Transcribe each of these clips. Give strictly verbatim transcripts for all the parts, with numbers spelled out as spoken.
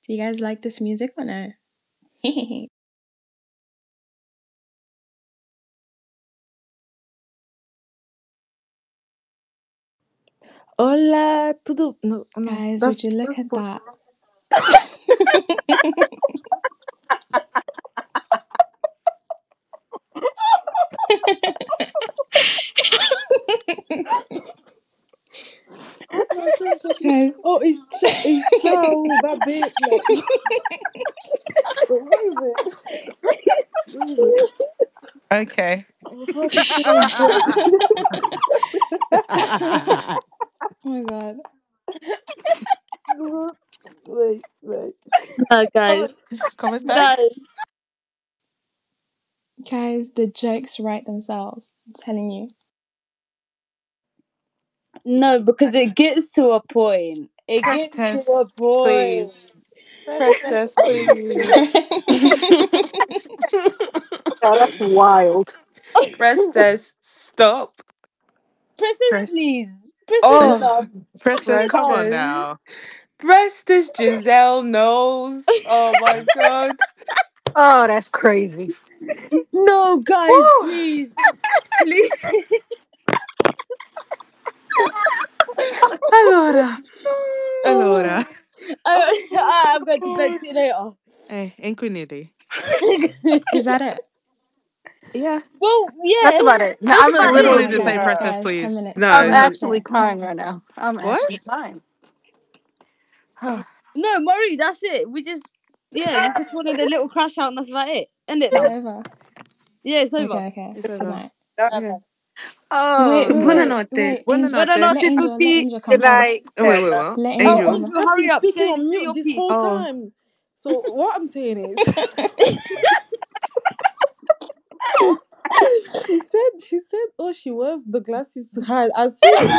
Do you guys like this music or no? Hola, tudo. No, no. Guys, That's, would you look that's at that? Guys. Oh, it's ch- it's ciao, babe. Like, wait, what is it? What is it? Okay. I was about to say it, Oh my god. but wait, wait. No, guys. ¿Cómo estás? Guys. Guys, the jokes write themselves. I'm telling you. No, because it gets to a point. It Press gets to a test, point. please. Press test, please. Oh, that's wild. Press test. Stop. Princess, Press. please. Princess, Oh, stop. Press test, Press come on test. now. Press this Giselle knows. Oh my god. Oh, that's crazy. No, guys, Woo! please. Please. Allora. Allora. I, I'm going to bed. See you later. Eh, inquinity. Is that it? Yeah. Well, yeah. That's about it. No, That's I'm about Literally it. just say guys, press test, guys, please. ten minutes. No, I'm no. actually crying right now. I'm What? actually crying. No, Marie, that's it. We just, yeah, we just wanted a little crash out and that's about it. End it It's now. over. Yeah, it's over. Okay, okay. It's Good over. night. Okay. Oh, Wait, wait, Buona wait, notte. wait. Buona Angel, notte. Buona let notte, Angel, let tutti. Angel come good night. first. Oh, wait, wait, what? Let Oh, Angel Angel. come Angel, first. I've been hurry up. speaking Say, on say mute your this piece. whole Oh. time. So what I'm saying is, she said, she said, oh, she wears the glasses to hide. As if,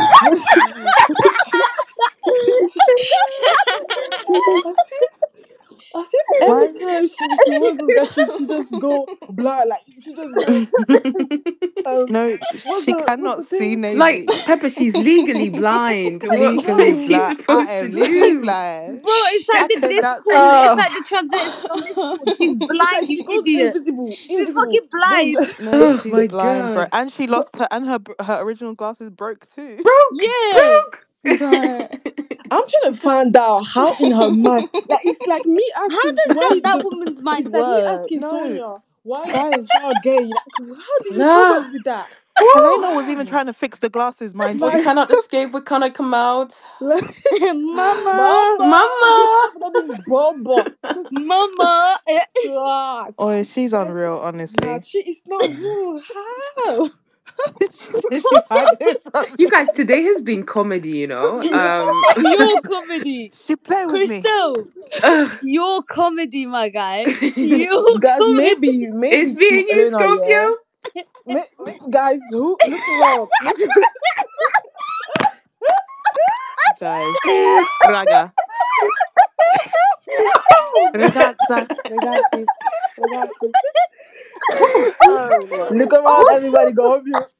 as if, as if every What? time she, she wears those glasses, she just go blind. Like she just go. Um, No, what's she the what's cannot the see thing? Like, navy. Pepper, she's legally blind. What, what Legally is she blind. I supposed to am legally do? blind. Bro, it's like I the cannot Discord. see. It's Oh, like the transition on Discord. She's It's like blind, you she goes idiot. invisible, She's invisible. fucking Those blind. glasses. No, Oh she's my blind, bro. god. And she lost her and her br- her original glasses broke too. Broke! Yeah. Broke! Bro. I'm trying to find out how in her mind, like it's like me How asking does why that, that the, woman's mind it's like me work? asking No, Sonia why is guys, the child gay? Like, how did you come No. up with that? Helena was even trying to fix the glasses, mind We Like, you. cannot escape. We cannot come out. like Mama. Mama, where Mama! you put all this bomba? This Mama. Eh. class. Oh, she's Guys, unreal, nah, honestly. she is not real. How? She's hiding from You me. guys, today has been comedy, you know. Um, Your comedy. She play with me. Crystal. ugh. Your comedy, my guy. Your Guys, comedy. maybe maybe It's me to and you, Elena, yeah. Scorpio. May, guys, who look around? Look Guys, raga, ragazza, ragazzi, ragazzi. oh, Look around, everybody go on mute.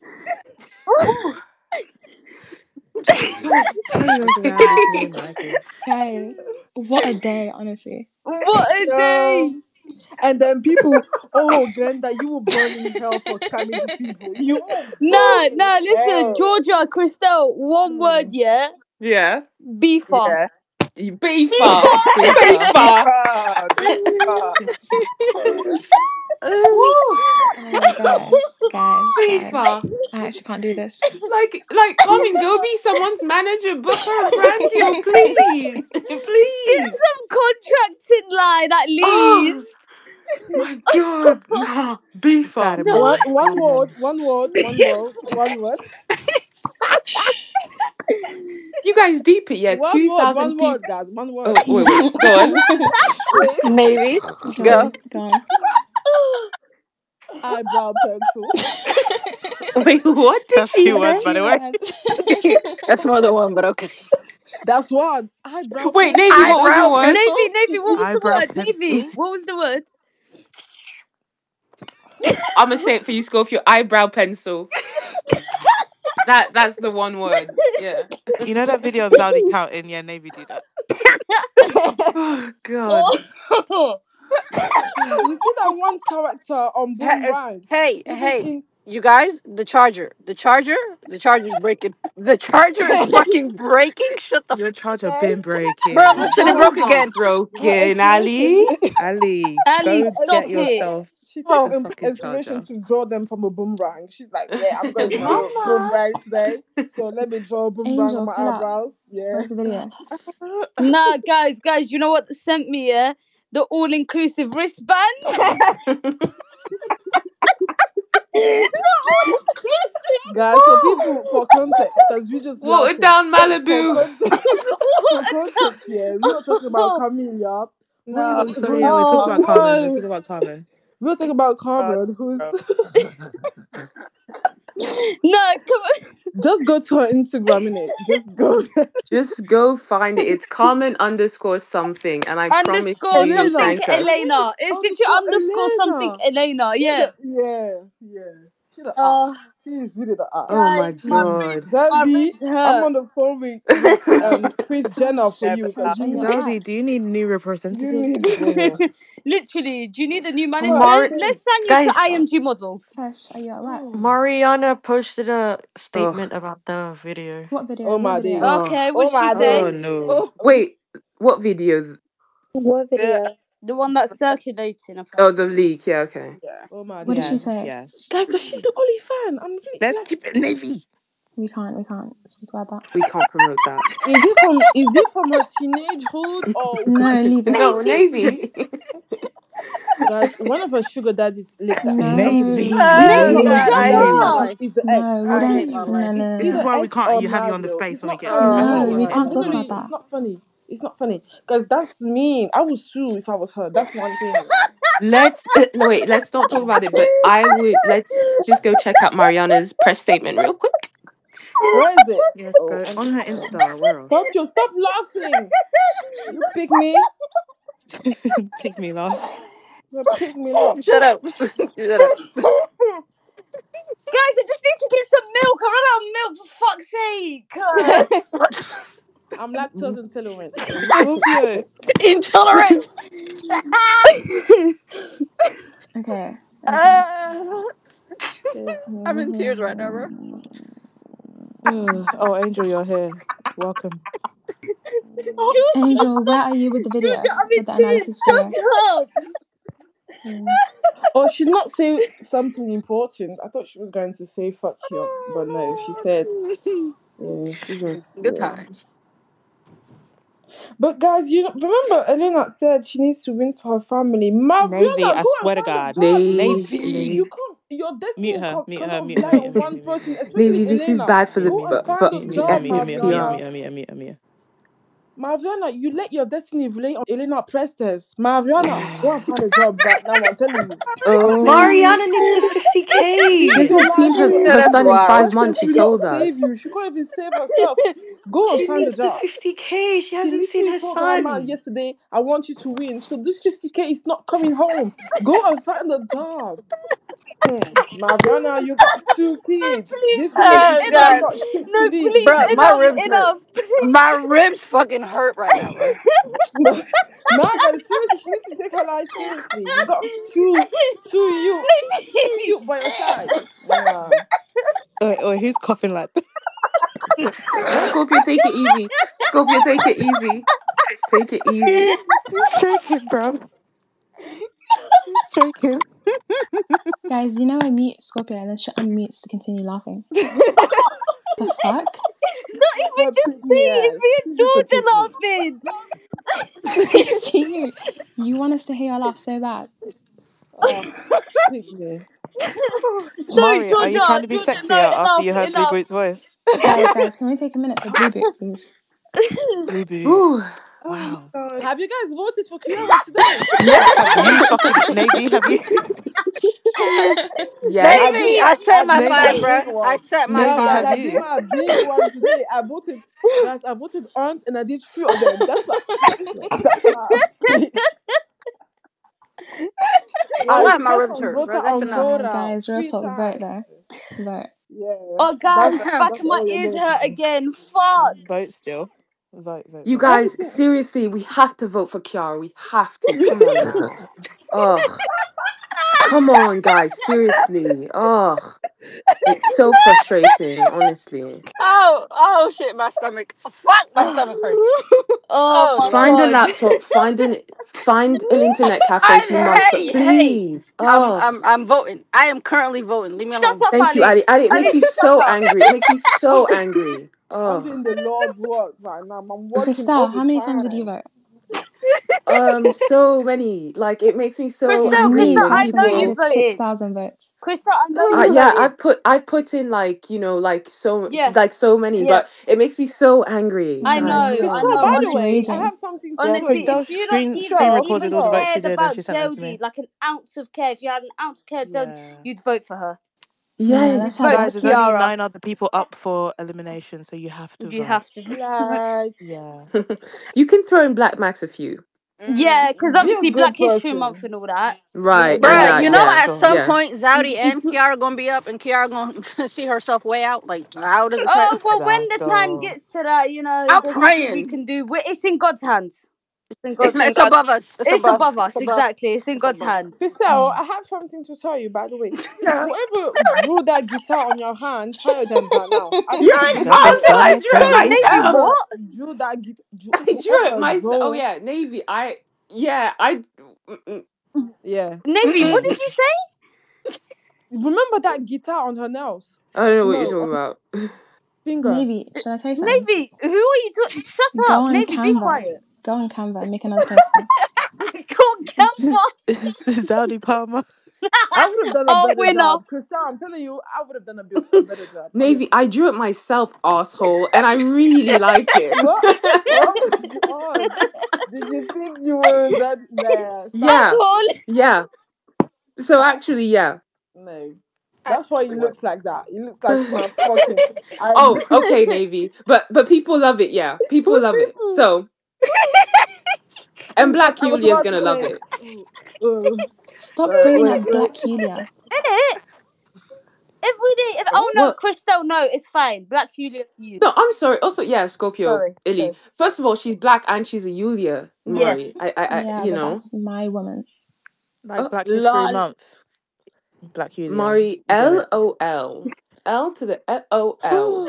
Sorry, sorry, I think I have this name writing. Guys, what a day, honestly. What a day. No. And then people, oh Glenda, you will burn in hell for scamming these people. You will Nah, burn in nah, listen, hell. Georgia, Crystal, one Hmm. word, yeah? Yeah. Beefer. Yeah. You beefer. Beefer. Beeper, beefer. Woo! Oh, guys, guys, Beefer. guys. I actually can't do this. Like, like, Carmen, go be someone's manager. Book her a brand deal, please. Get Please. some contracting line at Oh, least. my God. Nah, beefer. Got him, No. One, man. one Got him, word, man. one word, one word, one word. You guys deep it, yeah? One two word, thousand one people. word, guys, one word. Oh, wait, wait. Go on. maybe. Go Go. on, go on. Eyebrow pencil. Wait, what did That's she two say? words, by the way. That's more than one, but okay. That's one. Eyebrow Wait, pencil. Navy, what was your Eyebrow word? pencil? Navy, Navy, what was Eyebrow the word? pencil. Navy, what was the word? I'm going to say it for you, Scorpio. Eyebrow pencil. That that's the one word. Yeah. You know that video of Zaldi counting? Yeah, Navy do that. Oh God. Oh. You see that one character on Hey, Boomerang? hey, Even hey, in you guys, the charger, the charger, the charger's breaking. The charger is fucking breaking. Shut the Your f- charger guys, been breaking. bro. Listen, it her, broke again. her Broken inspiration. Ali. Ali, Ali, go stop get it. yourself She takes Oh, a imp- fucking inspiration charger. to draw them from a boomerang. She's like, yeah, I'm going to do a Mama. boomerang today, so let me draw a boomerang on Angel, my pull up. eyebrows. Yeah. Where's the video? Nah, guys, guys, you know what they sent me? Yeah, the all-inclusive wristband. Guys, for people, for context, because we just Watered laughing. down For Malibu. context, for context, yeah, we were talking about Camellia. Who is, no. Sorry, who's, yeah, we're talking Oh, about Carmen. We're no. talking about Carmen. we were talking about Carmen, who's No, come on. just go to her Instagram, innit? Just go. Just go find it. It's Carmen underscore something, and I promise Underscore you, you'll Elena. something thank us. Elena. It's literally underscore something Elena. She Yeah. the, yeah, yeah. She the Oh, app. She's really the app. Oh my guys, my God. ribs, my Zaldi, ribs I'm hurt. on the phone with, with um Chris Jenner for you because Are you you Zaldi, back? do you need new you representatives? need. Mhm. Literally, do you need a new manager? Alright, Mari- Let, let's sign you Guys, to I M G models. Tesh, are you at work? Mariana posted a Ugh. statement about the video. What video? Oh What my video? days. Oh. Okay, Oh what'd she my say? Oh days. no. Oh, Wait, what video? What video? The one that's circulating. Oh, the leak. Yeah, okay. Yeah. oh my What did days. she Yes, say? yes. Guys, does she do OnlyFans? I'm really Let's excited. keep it Navy. We can't. We can't speak about that. We can't promote that. Is it from is it from her teenagehood or No, leave it. No, Navy. guys, one of her sugar daddies lives at No. Navy. Navy, not God, shut I original hate my Navy, up. life. is the ex. No, we I'm I don't. hate telling my you. No, life. no, no, It's This is the no. why we ex can't of you have you on the Mario. space It's when we not get funny. that's not No, what we we're can't that's talk not Actually, about that. it's not funny. It's not funny. Because that's mean. I would sue if I was her. That's one thing. Let's uh, no wait. Let's not talk about it. But I would. Let's just go check out Mariana's press statement real quick. Where is it? Yes, Oh, go on on her Insta. Insta. Where else? Stop you. Stop laughing. You pick me. Pick me laugh. You pick me laugh. Shut up. Shut up. Guys, I just need to get some milk. I ran out of milk, for fuck's sake. Uh, I'm lactose intolerant. So you Scorpio. Intolerance. Okay. Okay. Uh, I'm in tears right now, bro. Oh, Angel, you're here. Welcome. Angel, where are you with the video? Georgia, I'm With in the tears. analysis Shut video? up. Mm. Oh, she did not say something important. I thought she was going to say fuck you, but no, she said, yeah, she just, Good yeah. times. But guys, you know, remember Elena said she needs to win for her family. Navy, Mariana, I go swear and to find a God. job. You Navy, can't, Navy. you can't, your destiny Mute her, can, mute her, cannot mute rely her, mute on her, mute one her, mute her, person, mute her. especially Navy. This is Elena. bad for the Go and for, find for a Mute me, the job, mute me, ethnic's mute me, P R. mute Mariana. me, mute me, mute me. Mariana, you let your destiny relate on Elena Prestes. Mariana, go and find a job right now. I'm telling you. I'm telling you. Oh, Mariana needs the fifty she K. Live your hasn't seen life, her please. her That's son in wild. five months. Prestes She will not told save us. you. She can't even save herself. Go and She find a needs the job. fifty K. She She hasn't seen literally her told her man son. yesterday, I want you to win. So this fifty K is not coming home. Go and find a job. Hmm. Mariana, you got two kids. Please, This please, Oh, relationship is enough. God. not shit to No, leave. please, Bro, my enough, ribs hurt. enough. My ribs fucking hurt right now, bro. Mariana, seriously, she needs to take her life seriously. You got two, two you, two you by your side. Nah. Oh, oh, who's coughing like that? Scorpio, take it easy. Scorpio, take it easy. Take it easy. He's joking, bro. He's joking. Guys, you know I mute Scorpio and then she unmutes to continue laughing. The fuck? It's not even Her just pick me. me It's ass. me and She just a Georgia pick me. laughing. It's you. You want us to hear your laugh so bad. Oh, pick me. Sorry, Mario, are you trying Georgia. to be Georgia, sexier no, after enough, you heard Blue enough. Boot's voice? Guys, guys, can we take a minute for Blue Boot, please? Blue Boot. Whew. Wow. Have you guys voted for Kiara today? Yeah. Have you fucking Navy? Have you? Yes. I Navy, did. I set I my did my five, Navy. bro. big I one. set my Navy, Nah, guys, have five. I did you? my big one today. I voted, guys. I voted aunt, and I did three of them. That's my. That's my. I Like let my press ribs on hurt, voter bro. That's on enough. No, Quora guys, real three talk, vote times. though. Vote. Yeah. Oh, guys, That's the back that's of my all you're ears gonna hurt do. again. Fuck. Vote still. Vote, vote, You vote. guys, Everything. seriously, we have to vote for Kiara. We have to. Come on now. Ugh. Come on, guys. Seriously. Ugh. It's so frustrating, honestly. Oh, oh shit, my stomach. Fuck, my stomach hurts. Oh Oh my god. Find a god. laptop, find an find an internet cafe if you I must, but hey, hey. please. I'm Oh, I'm I'm voting. I am currently voting. Leave me Shut alone. up, thank you, Ali. Addie. Addie, it Ali, makes me shut so up. angry. It makes me so angry. I'm Oh. doing the Lord's work right now. I'm working Krista, how many times did you overtime. vote? Um, so many. Like it makes me so It's Crystal, angry me Crystal, when I know personally. I you people did six voted. thousand votes. Crystal, I know uh, you yeah, voted. I've put I've put in like, you know, like so Yeah, like so many, yeah. but it makes me so angry, I Oh guys. my know, Come I god, Crystal, know. on. by I'm the just way, I Honestly, raging. have something to Yeah, tell honestly, if you. Christelle you don't screen screen even Crystal, recorded all even the votes Crystal. she cared did and about she sent them to Zeldy, me. like an ounce of care, if you had an ounce of care, Zeldy, Yeah. you'd vote for her. Yeah, let's Yes. have Like, that Guys, there's tea. only Kiara, nine other people up for elimination, so you have to you vote. have to. like, Yeah. You can throw in Black Max a few. Yeah, because be a obviously good Black History Month person. and all that. Be a Right, good and Bruh, that, you know Yeah, yeah. at sure. some Yeah. point If, Zowdy if and you Kiara gonna be up and Kiara gonna see herself way out. Like how does it play? Oh well, when the time Exacto. gets to that, you know, I'm there's nothing we praying. can do. we it's in God's hands. It's in It's God's it's hands. above us. It's It's above. above It's us, above. exactly. It's in It's God's above. hands. Crystal, I have something to tell you, by the way. Yeah. Whoever drew that guitar on your hand, hire them by now. I You're need to right. see Don't be Also, pictures. I scared. drew it Tell Sorry, us. Navy, myself. Whoever what? drew that guitar, I drew it whoever myself. Oh drew, yeah, Navy. I yeah, I mm, yeah. Navy, what Mm-mm. did you say? Remember that guitar on her nails? I don't know what you're No, talking on about. finger. Navy, should I tell you something? Navy, who are you talking? Shut Go up, on Navy. Be Canva. quiet. Go on Canva and make another poster. Go Canva. Zowdy Palmer. I would have done a Oh, better winner. job. Crystal, I'm telling you, I would have done a, bit, a better job. Navy, Honestly. I drew it myself, asshole, and I really like it. What? What was yours? Did you think you were that? Nah, stop Yeah, that shit. Asshole. yeah. So Stop. actually, yeah. No. I- That's why he looks like that. He looks like my fucking. I Oh, okay, Navy. But but people love it, yeah. People who's love it. people? So and I'm just. Black I was Yulia's about to gonna love say. it. Uh, Stop uh, bringing wait, up wait. Black Yulia. Innit? Every day. If, oh no, What? Crystal, no, it's fine. Black Julia for you. No, I'm sorry. Also, yeah, Scorpio, Sorry, Illy. sorry. First of all, she's black and she's a Yulia, Yeah. Mari. I, I, I Yeah, you but know, that's my woman. Like oh, Black History Lol. Month. Black Julia. Mari, You got L it. O L, L to the L O L.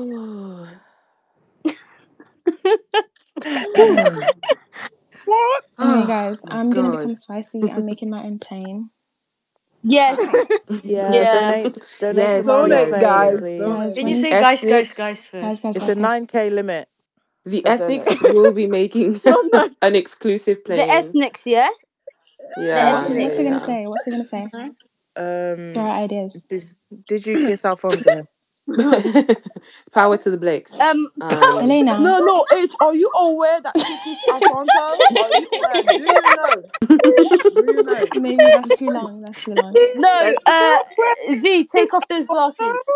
What? Anyway, Oh guys, my I'm gonna god. become spicy. I'm making my own plane. Yes. Yeah, Yeah. donate donate to Yes, Mari's Donate, yes, plane, guys. yes. please. Guys, Donate. Did you when you say s- guys, guys, guys Ethnics, guys, first? guys, It's guys, a guys. nine K limit. the So donate. Ethnics will be making No, no. an exclusive The plane. ethnics, yeah? The Yeah, What's yeah, what's he ethnics. gonna yeah. say? What's he gonna say? Mhm. Throw Um, out ideas. did did you kiss Alfonso? Power to the Blakes. Um, Um, Elena, No, no, H, are you aware that she kissed Alfonso? Are you aware? Do you know? Do you know? maybe that's too long. That's too long. no, That's- uh, Z, take off those glasses.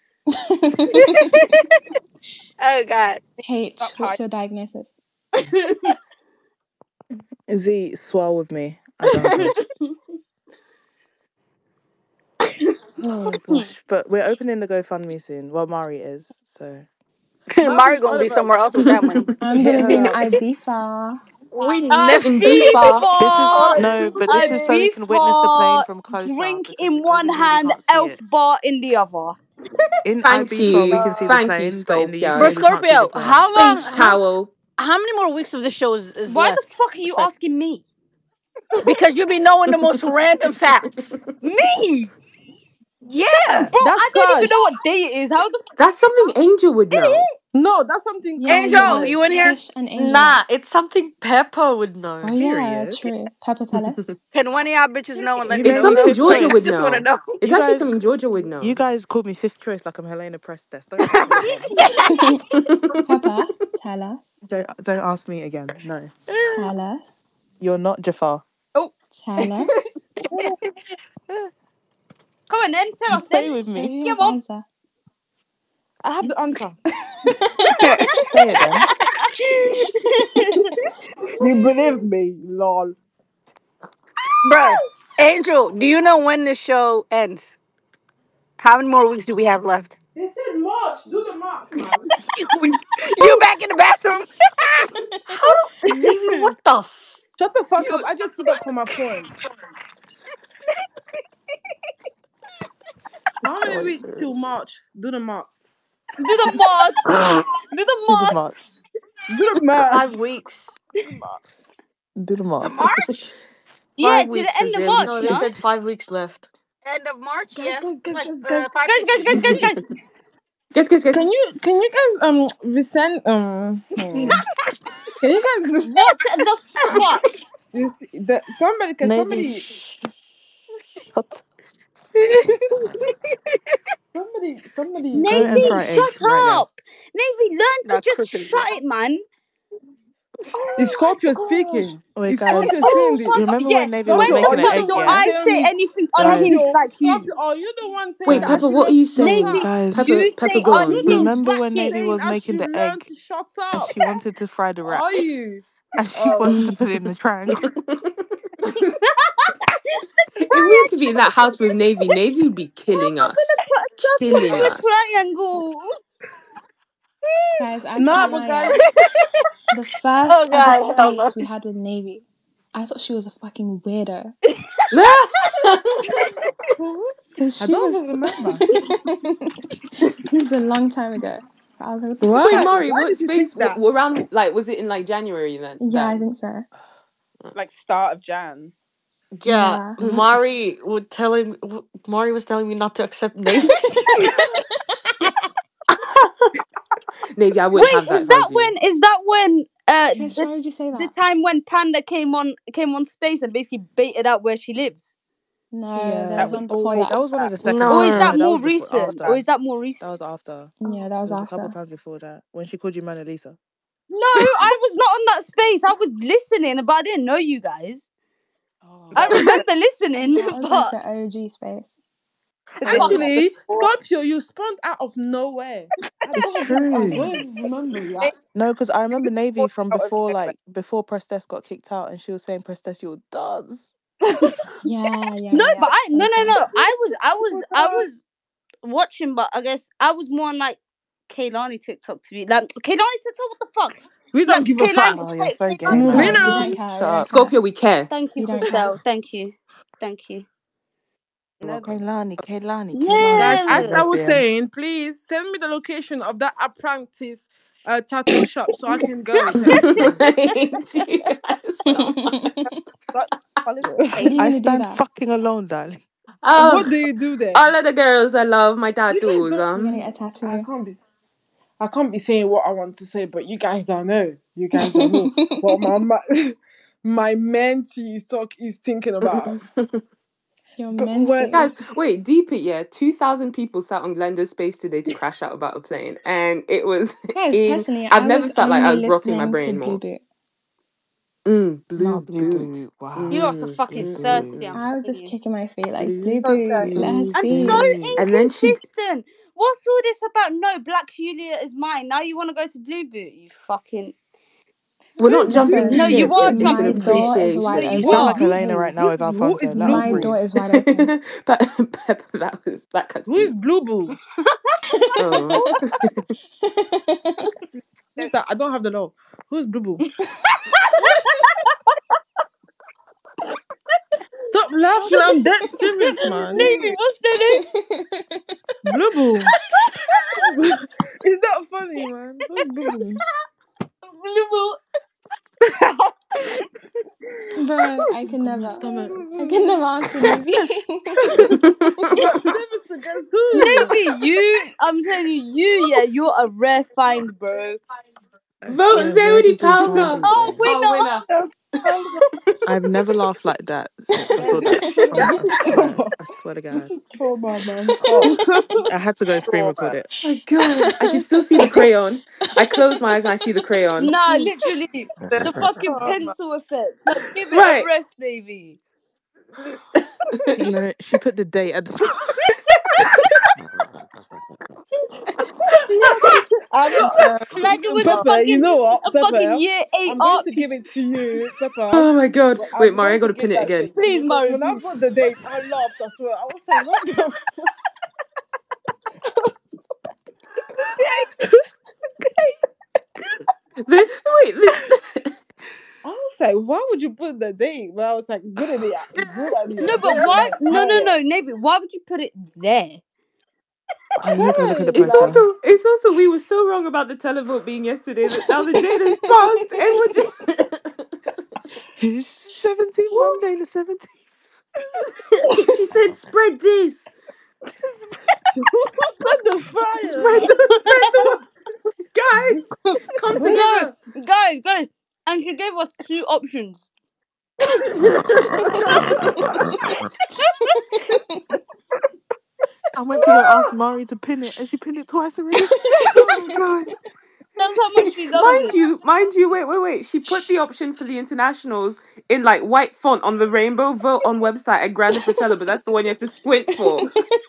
oh god. H, Up high. what's your diagnosis? Z swell with me. I don't know. Oh gosh, but we're opening the GoFundMe soon. Well, Mari is, so Mario Mari's gonna be over. somewhere else with that money. I'm Hit gonna be her in up. Ibiza. We never. in Bifa. this is Ibiza! no, but this is so we can witness the plane Ibiza! from closer Drink because in one over here we hand, can't see elf it. bar in the other. In Thank Ibiza we you. can see the Uh, Thank you, plane, but in the Bro, Scorpio. U K we can't see the Scorpio, plane. how long? Beach How towel. how many more weeks of the show is, is Why the left? fuck are you Respect. asking me? Because you be knowing the most random facts. Me? Yeah. Bro, that's I don't even know Crash. what day it is. How the fuck? That's something Angel would know. No, that's something Yeah, Crash you would Angel, know. you ask in here? Kish and Angel. Nah, it's something Pepper would Oh know. yeah, Period. true. Pepper, tell us. Can one of y'all bitches know and let You me It's made know? me something fifth Georgia would Just choice. want to know. know. It's You actually something guys, Georgia would you know. guys called me fifth choice like I'm Helena Prestes. Don't ask me again. Pepper, tell us. Don't don't ask me again. No, Tell us. you're not Jafar. Oh, Tell us. come on then. Tell us then. Play with So me. who Come has the on. answer? I have the answer. Say it then. You believe me, lol. Bruh, Angel, do you know when this show ends? How many more weeks do we have left? They said March. Do the math, man. You back in the bathroom? How do Navy? What the f? Shut the fuck up. You- I just stood up for my point. How many Oh, weeks till serious. March? Do the math. Do the march. Do the Do the march. march. Do the math. Five weeks. Do the march. Do the The march. March? Yeah, Five to the weeks, end of Fazim. March, No, they no? said five weeks left. End of March? Guys, Yeah. guys, guys, Like guys, uh, guys. five, Guys, six guys, guys, weeks. guys, guys. Guess, guess, guess. Can you can you guys um resend um hmm. Can you guys What the fuck? you see, the, somebody can Navy. somebody Shh. Shut. somebody somebody Go and Navy, um fry eggs shut right now. up. Navy, learn to Not just crooked. shut it, man. is Oh my Scorpio god. speaking? Wait, Is guys. Scorpio saying Oh this? my You god. remember Yeah, when Navy was when Scorpio, the are making you an fuck the egg? do one Yeah, I say saying anything guys. unhinged Scorpio? like you? Scorpio, are you the one saying Wait, that Pepper, she Guys. what are learned you to shut saying? up? Navy, Guys. Pepper, you Pepper, say go Are you on. the unhinged Remember one when shit. Navy saying was I making should the learn egg to shut and up? she wanted to fry the rat Are you? and she Oh, wanted to put it in the triangle? If we were to be in that house with Navy, Navy would be killing us. Put a circle Killing in a us. triangle. Guys, I nah, can't but lie, guys, yeah. The Oh first ever God, hell no. space we had with Navy, I thought she was a fucking weirdo. Because I she don't even was. remember. It was a long time ago. But I was like, what the Wait, Why? fuck? Mari, Why what did you think space? What, that? what around? Like, was it in like January then? Yeah, I Then. think so. Like start of Jan. Yeah, Yeah. Mari was telling w- Mari was telling me not to accept Navy. Navy, I wouldn't Wait, have that is if I that was you. when? Is that when? Uh, Trish, the why would you say the that? time when Panda came on came on space and basically baited out where she lives, No, there Yeah. That was was one Oh before wait, that. that was one of the second or times. is No. that No, that more was before recent? Or after. is that more That recent? was after. Yeah, that was There was a couple after. times before that when she called you Mona Lisa. No, I was not on that space. I was listening, but I didn't know you guys. I that Oh. was remember listening, That was like but the O G space. but Oh. actually Scorpio. You spawned out of nowhere. I It's don't even. I true. don't even remember that. No, because I remember Navy from Out of before, nowhere. like before Prestes got kicked out, and she was saying Prestes, you're dance. Yeah, yeah, no, yeah. but I no That was no her. no. I was I was I was watching, but I guess I was more on like Kaylani TikTok to be like Kaylani TikTok. What the fuck? We don't Like give a fuck. Kaylani, Oh, you're Kay- so gay, Kaylani. Moving No, man. we on. don't care. Shut We don't up. care. Scorpio, we care. Thank you, We don't care. Christelle. Thank you, thank you. No, Kaylani, Kaylani, guys, Kaylani. as She's Yeah. I was lesbian. saying, please send me the location of that apprentice uh, tattoo shop so I can go there. Please. I hate you guys so much. Got qualification. What are you I gonna do stand there? fucking alone, darling. What Oh, do you do there? all of the girls I love my You guys tattoos. don't. You're gonna Um, get a I tattoo. can't be. I can't be saying what I want to say, but you guys don't know. You guys don't know what my my, my mentee is talk is thinking about. You're But meant when to. guys, wait, deep it, yeah. Two thousand people sat on Glenda's space today to crash out about a plane, and it was Guys, in. personally, I've I never was felt like I only was rotting my listening to brain Blue more. Boot. Mm, blue Not Blue boots. Boo. Wow. You lot are Mm, Blue fucking mm, mm, thirsty. Boo. I'm mm. I was telling just you. kicking my feet like Blue, Blue So Boot, let her blue, I'm speak. so blue. Boo. And then she inconsistent. What's all this about? No, Black Julia is mine. Now you want to go to Blue Boot? You fucking we're not jumping Listen, no. You ship. are It, it's an my jumping ship. door is No, wide appreciation. You you sound open. who's like are. Blue Elena Boo? right now Who's with who Alfonso. is Let us Blue My Boo? breathe. door is wide open. but Pepper, that was that cuts Who is deep. Blue Boo? Oh. Who's that? I don't have the law. Who's Blue Boo? Stop laughing. I'm dead serious, man. Navy, what's their name? Blue Boo. Is that funny, man? Who's Blue Boo? Blue Boo. Bro, I Oh can God, my never. stomach. I can never answer Navy. But seriously, guys, who is? Navy, you. I'm telling you, you. Yeah, you're a rare find, bro. I Vote swear, where Zodi did you Palmer. find him, Oh, bro? Oh, winner. winner. I've never laughed like that since I saw that Guys, comment. this I is swear. trauma. I swear to This God. is trauma, man. Stop. I had to go screen record Trauma. it. Oh God, I can still see the crayon. I close my eyes and I see the crayon. Nah, literally, the fucking Trauma. pencil effect. Like, give it a Right. rest, Navy. You know, she put the date at the top. I'm uh, Like it was a Pepper. You fucking know what, a fucking Pepper? year eight I'm going art to give it piece. to you, Pepper. Oh my God. But Wait, I'm Mario, I going to gotta give pin it that again. date to you Please, because Murray. when I got the date, I laughed. I swear. I was like, what the? The- wait, the- I was like, why would you put the date? But I was like, good idea. Good idea. No, but Date the why? night. No, Hell no, yeah. no, Navy. Why would you put it there? Oh, let me go look at the Cause, it's like, poster. also it's also we were so wrong about the televote being yesterday that now the date has passed and we're just seventeenth, Monday the seventeenth. she said spread this. spread the fire. Spread the spread the guys. Come No, together. guys, guys, and she gave us two options. I went to go ask Mari to pin it, and she pinned it twice already. Oh god! That's how much she loves Mind it. you, mind you, wait, wait, wait. She put the option for the internationals in like white font on the rainbow vote on website at Grande Fratello, but that's the one you have to squint for.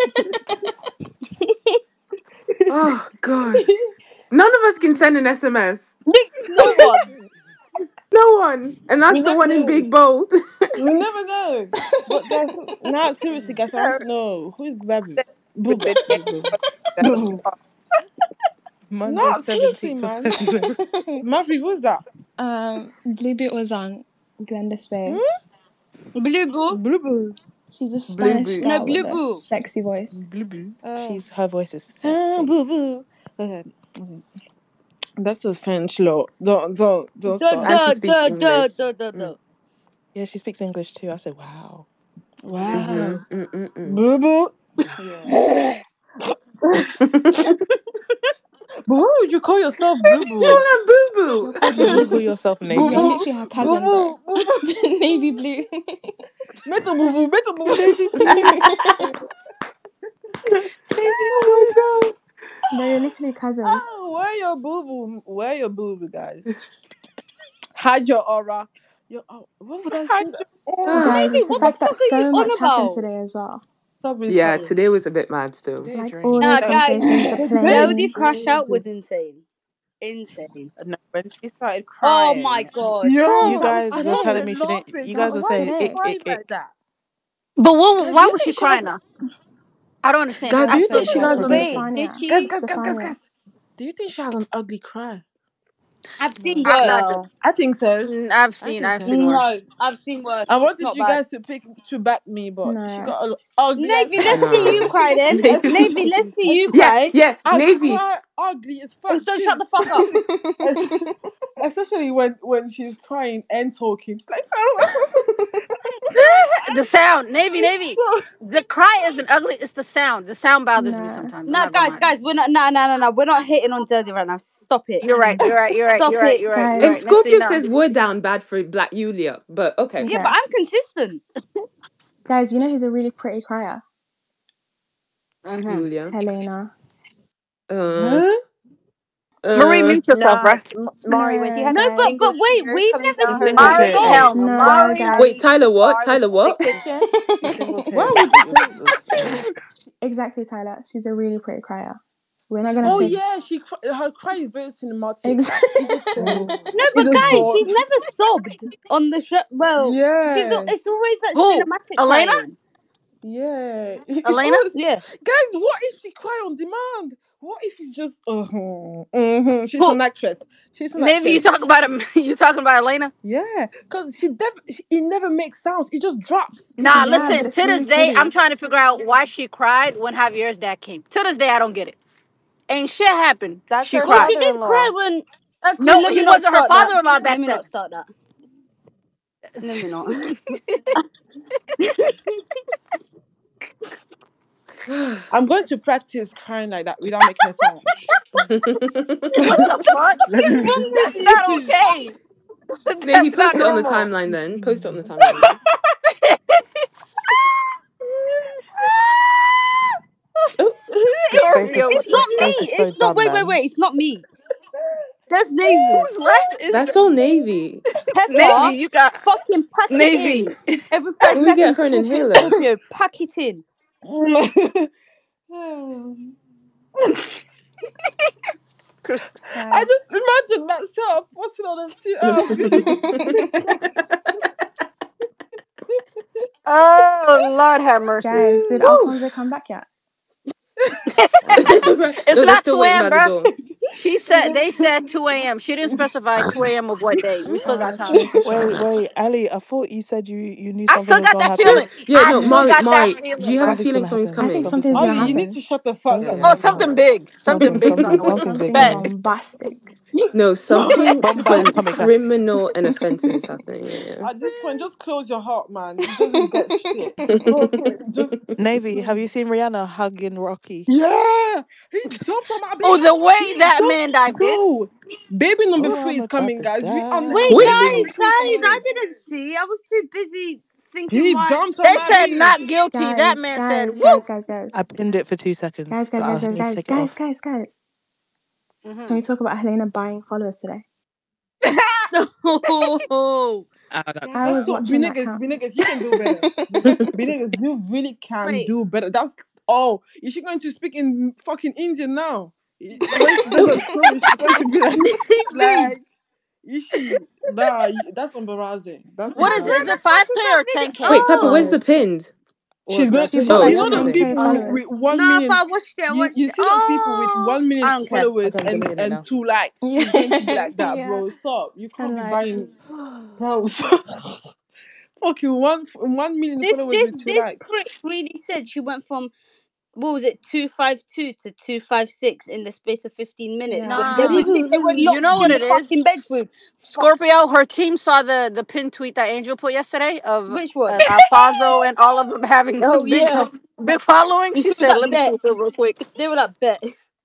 Oh god. None of us can send an S M S. No one. No one. And that's We the never one in know. big bold. We never know. But guys, now seriously, guys, I want to know who is Babu. Boo Stupid boo boo that was boo. Monday No, seriously, seventeenth of man. February. Mavi, who's that? um, Bluebeat was on Glenda Space. Blue Boo. Blue boo. She's a Blue Spanish Boo. No, girl Blue with a Boo. sexy voice. Blue boo. Oh. She's her voice is Ah, sexy. boo boo. Okay. okay. That's a French law. Don't don't don't Duh, start. And she duh, speaks duh, duh, English. duh, duh, Mm. duh. Yeah, she speaks English too. I said, wow. Wow. Mm-hmm. Mm-mm-mm. Boo boo. Yeah. But why would you call yourself Boo She called Boo? her Boo Boo. You're called You call Navy. yourself Boo Navy. You're Boo. literally her Boo cousin, bro. Boo. Boo Boo. Navy blue. Metal Boo Boo. Metal Boo Boo. Navy blue. Navy blue. Oh Bro, you're literally cousins. Oh, where your boo boo? Where your boo boo, guys? Hide your aura. Your oh, what would I say? hide That? your Oh, aura. Guys, Navy, it's the what the fact that fuck are you so on much happened about? today as well. stop it, yeah, stop it. today was a bit mad still. Like Daydream. all Nah, those No, guys, conversations, the the Melody plane. Crash day. Out was insane. Insane. No, when she started Oh my crying. god. Guys, You Yo, that was guys I were telling today. started me she didn't. laughing. You That guys Guys, were was why saying is she ick, today. ick, crying ick. like that? But what, Guys, do why you was she think she has? crying now? I don't understand. Guys, I, do I you said think she her It has was an? frustration. Wait, did Stefania. Guys, she? guys, guys, guys, Stefania. guys. Do you think she has an ugly cry? I've seen No. I, worse. I, No. I think so. mm, I've I seen think I've so. seen No, worse. I've seen worse. I It's wanted not you bad. guys to pick to back me, but she No. got an ugly ass Navy, cry. let's see you No. cry then. Navy. Navy, let's see you Yeah, cry. yeah, I Navy. cry ugly as Oh, fuck so shut too. the fuck up. Especially, especially when when she's crying and talking. She's like, The sound, Navy, Navy. The cry isn't ugly. It's the sound. The sound bothers me No. sometimes. I'm Nah, not gonna guys, lie. guys, we're not. Nah, nah, nah, nah. We're not hitting on Dirty right now. Stop it. You're right. You're right. You're right. Stop You're right. it. You're right. You're And right. Guys, Next thing you Scorpio know. says we're down bad for Black Yulia, but okay. Yeah, okay. but I'm consistent. Guys, you know who's a really pretty crier? Mm-hmm. Yulia. Helena. Uh, huh? Marie, uh, mute yourself, No, bro. M- Mari, when she No, had No, the but guys. but single wait, tears we've coming never The down her seen single her face. Mari, tears. sob. hell No, no. Mari, wait, guys. Mari, Tyler, what? Mari was Tyler, in the what? kitchen. The single Why tears would was you? was was. was Exactly, Tyler. She's a really pretty crier. We're not gonna Oh say yeah, she cry, her cry is very cinematic. exactly. You just fall. No, You but just guys, fall. she's never sobbed on the show. Well, she's al- Yeah, it's always that who? cinematic Elena? crying. yeah. It's Elena? always Yeah. guys. What if she cry on demand? What if it's just uh huh? She's Who? an actress. She's an Navy, you actress. talking about him? You talking about Elena? Yeah, because she, nev- she it never makes sounds. It just drops. It Nah, just Yeah, but listen. drops. it's To this really day, I'm pretty. trying to figure out why she cried when Javier's dad came. To this day, I don't get it. Ain't shit happened. That's She her Well, cried. she did cry father-in-law. when. Actually, No, let he me not wasn't her start that. father-in-law Let back me then. not start that. Let me not. I'm going to practice crying like that without making a sound. What the fuck? Let What's me. wrong with That's not you? okay. Maybe That's not post it on the normal. timeline then. Post it on the timeline then. Oh, This face is Scorpio, what It's the not this fuck? face me. is so It's not. dumb, Wait, wait, man. wait. It's not me. That's Navy. Who's left is that's all Navy. Navy. Pepper, You got fucking pack it Navy. in. Every five Can we get seconds, her an Scorpio, inhaler? Scorpio, pack it in. I Guys. just imagine myself posting on a T L. Oh Lord have mercy. Guys, did Woo! Alfonso come back yet? It's No, they're not still two waiting a.m., by the bro. door. She said they said two a.m. She didn't specify two a.m. of what day. We still got Oh, time. true, true, Wait, true. wait, Ali. I thought you said you you knew I something still was got gonna that happen. No, feeling. yeah, I no, still Mari, got that Mari, do feeling, you have a bro. Something's feeling gonna something's happen. I think coming? Something's something's gonna Ali, gonna you happen. need happen. to shut the fuck Something's Something's up. gonna gonna Oh, happen. something happen. big. Something Something, big No, on something, the way. something's something wicked. Bet. bombastic. No, something Bomba fun, atomica. criminal and offensive is happening. Yeah. At this point, just close your heart, man. It doesn't get shit. Go for it. Just Navy, have you seen Rihanna hugging Rocky? yeah. He jumped on my Oh, baby. the way He that jumped, man dived in. bro. Baby number Oh, three I'm is about coming, to guys. We are not Wait, Wait, baby number guys, die. three is guys, I coming. didn't see. I was too busy thinking He why. jumped on They my said baby. not guilty. That Guys, man said, guys, "Woo." guys, guys, I guys. pinned it for two seconds, Guys, but guys, guys, I guys, need to guys, take it guys, off. guys, guys. Can hmm we talk about Helena buying followers today? Oh, I don't I know. Guess was what? watching that Binigas, count. Binigas, you can do better. Binigas, you really can wait. do better. That's oh, is she going to speak in fucking Indian now? When she does that story, she's going to be like, Navy. like, is she? Nah, that's embarrassing. That's What Guys, is it? Is where embarrassing. it the fuck five is k that or video? ten k? Wait, Pepper, where's Oh, the pinned? She's What, going. the She picture bought that You you like know sent those ten me? k people oh. with followers. one No, if million. I watched it, I You watched you it. see those people with Oh, one million I don't care. followers Okay, I'm and deleting it and now. two likes. She's going to be Yeah, like that, yeah. bro. Stop. You Ten can't be likes. buying, bro. Fucking one one million This followers this with two this likes. prick really said she went from what was it two five two to two five six in the space of fifteen minutes when Yeah. they Nah, were they were you locked know what in the it is, fucking S- bedroom. Fuck, Scorpio. Her team saw the the pin tweet that Angel put yesterday of which one? uh, Alfonso and all of them having Oh big yeah, big following. they She were said, like "Let me see bet. it real quick." They were like bet.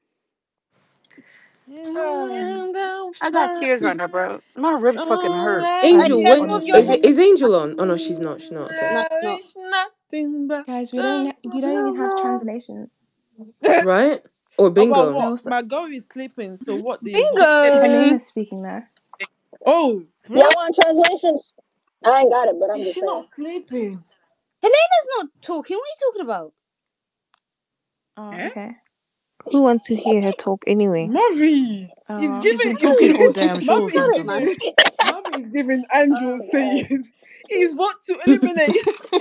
Um, I got tears right now, bro. My ribs fucking hurt. I Angel, see. I when drove your is Honestly, head. it? Is Angel on? Oh no, she's not. She's not. Okay. No, it's not. Nothing but Guys, we don't we don't even have translations. Right? Or about bingo. what? So, so My girl is sleeping. So what do you want? Bingo. Helena's speaking now. Oh, Y'all really? want translations? I ain't got it, but I'm Is just she saying. not sleeping? Helena's not talking. What are you talking about? Oh, Eh? okay. Who wants to hear her talk anyway? Mavi is Oh. she's giving. been talking all day. I'm sure Mavi is she's Shut up, man. sleeping. giving. Mavi is giving Andrew Oh god. saying he's what to eliminate.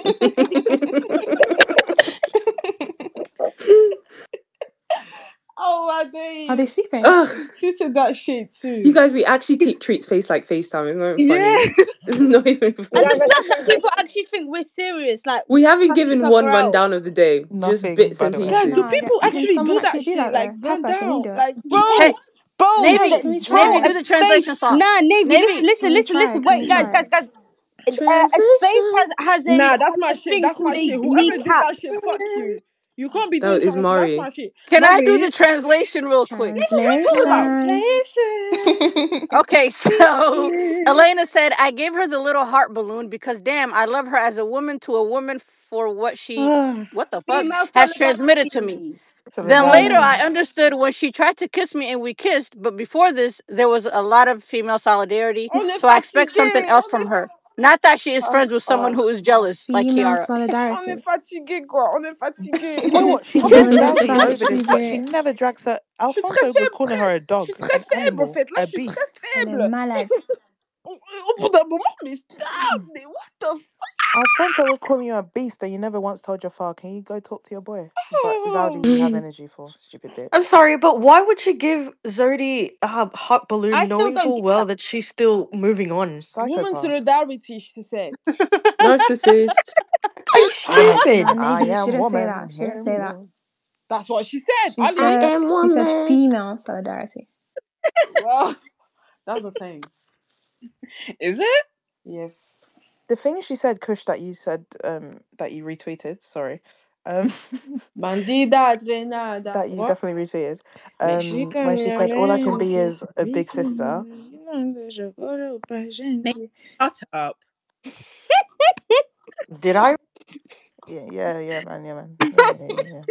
Oh my Are they days! sleeping? Ugh, She tweeted that shit you too. guys, we actually He's, take treats face like FaceTime. It's not even yeah. funny. It's not even You And guys the funny. are fact good that friends. people actually think we're serious, like We haven't cuss each given other one out. rundown of the day, just Nothing, bits by and the way. Guys, do No, pieces. I get. people Can actually someone do that actually do shit? that Like though? run Pepper, can you down? do it? Like Bro, Hey, bro, Guys, Navy, can we bro, Navy, try? a do the space. translation song. Nah, Navy, listen, Navy. Can listen, we listen, try? listen. Can we Wait, guys, try? guys, guys. A, a space Translation. has has a nah, that's has my a shit. thing That's called my a shit. Whoever did kneecap. that shit, fuck you. You can't be doing That is trans. That's Mari. my shit. Can I do Mavi, the translation real quick? nigga, what are you talking about? Translation. Okay, so Elena said, I gave her the little heart balloon because damn, I love her as a woman to a woman for what she, Ah, what the fuck, Female has transmitted to me. solidarity. To the Then guys, later man. I understood when she tried to kiss me and we kissed, but before this, there was a lot of female solidarity. on est So I expect something fatigué. else On from est. her. Not that she is Ah, friends with someone ah. who is jealous, like Female Kiara. On est solidarity. fatigué, quoi. On est fatigué. You know what? She En fait, takes On est Zaudi over this, but she fatigué. never drags her. je suis très Alfonso was faible. calling Très, her a je suis dog, très an faible, en animal, fait. Là, a je suis très beast. Elle est faible. malade. Au, au bout d'un moment, mais stop. Mais what the Alfonso was calling you a beast, and you never once told your father, "Can you go talk to your boy?" But Zaudi, fuck? you have energy for stupid I'm bitch. sorry, but why would she give Zodi a hot I balloon still knowing don't full get well that. that she's still moving on? Woman Psychopath. solidarity, she said. Narcissist. Are you I, Nah, stupid? I Navy, she am didn't say woman. that. She didn't Hear say me that. out. That's what she said, She I Ali. said am she said woman. female solidarity. Well, that's the same. Is it? Yes. The thing she said, Kush, that you said, um, that you retweeted. Sorry, um, Bandida, trenada. that you What? definitely retweeted. Um, when she said, "All I can be Mexicana, is a big sister." Nate, shut up. Did I? Yeah, yeah, yeah, man, yeah, man, yeah, yeah, yeah.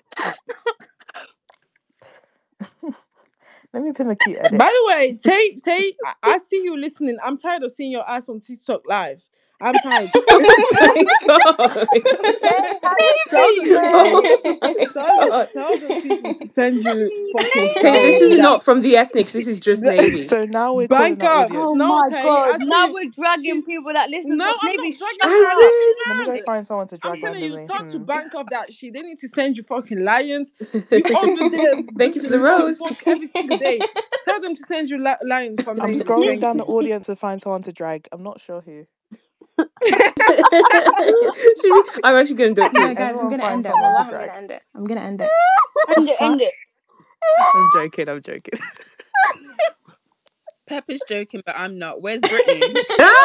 yeah. Let me pin a cute edit. By the way, Tay, Tay, I, I see you listening. I'm tired of seeing your ass on TikTok live. I'm tired. Oh my god. Say how you Tell the feeling. Oh my tell the god. tell the people to send you fucking Hey, this flowers. is That, not from the ethnics. See, This is just that Navy. so now we're calling bank our up. Oh audience. No, my Tay. god! I Now see. we're dragging She's people that listen no. to us. I'm Maybe not shut dragging As her. up. in. Let me go Hey, find someone to I'm drag telling you, randomly. start to Hmm. bank up that shit. They need to send you fucking lions. You over there Thank you for the drinking long rose. fuck every single day. Tell them to send you li- lions from I'm Navy. scrolling Thank down the you. audience to find someone to drag. I'm not sure who. Should we? I'm actually gonna do it No, too. guys, I'm Everyone gonna find end it. someone Wallah, to I'm gonna drag. end it. I'm gonna end it. The End it. End fuck? it. I'm joking. I'm joking. Pepper's joking, but I'm not. Where's Brittany?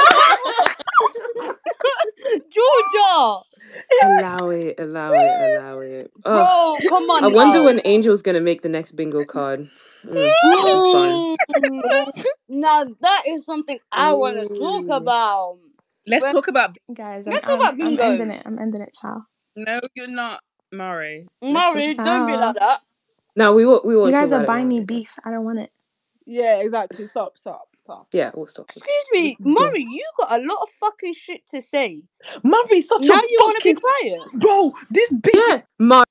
Georgia, Allow it. Allow it. Allow it. Oh, bro, come I on wonder now. when Angel's gonna make the next bingo card. Mm, that'd be fun. Mm, now that is something I want to talk Ooh. about. Let's When, talk about. Guys, I'm let's talk I'm about I'm bingo. ending it. I'm ending it, ciao. No, you're not, Mari. Let's talk. Mari, don't be like Ciao. that. No, we won't. We You won't talk guys are about it buying now. me Yeah, beef. I don't want it. Yeah, exactly. Stop. Stop. Stop. yeah, we'll stop. We'll stop. Excuse me, This is dumb. Mari, you got a lot of fucking shit to say. Mavi's such Now a you want to be fucking quiet. bro. This bitch. Yeah, Mar.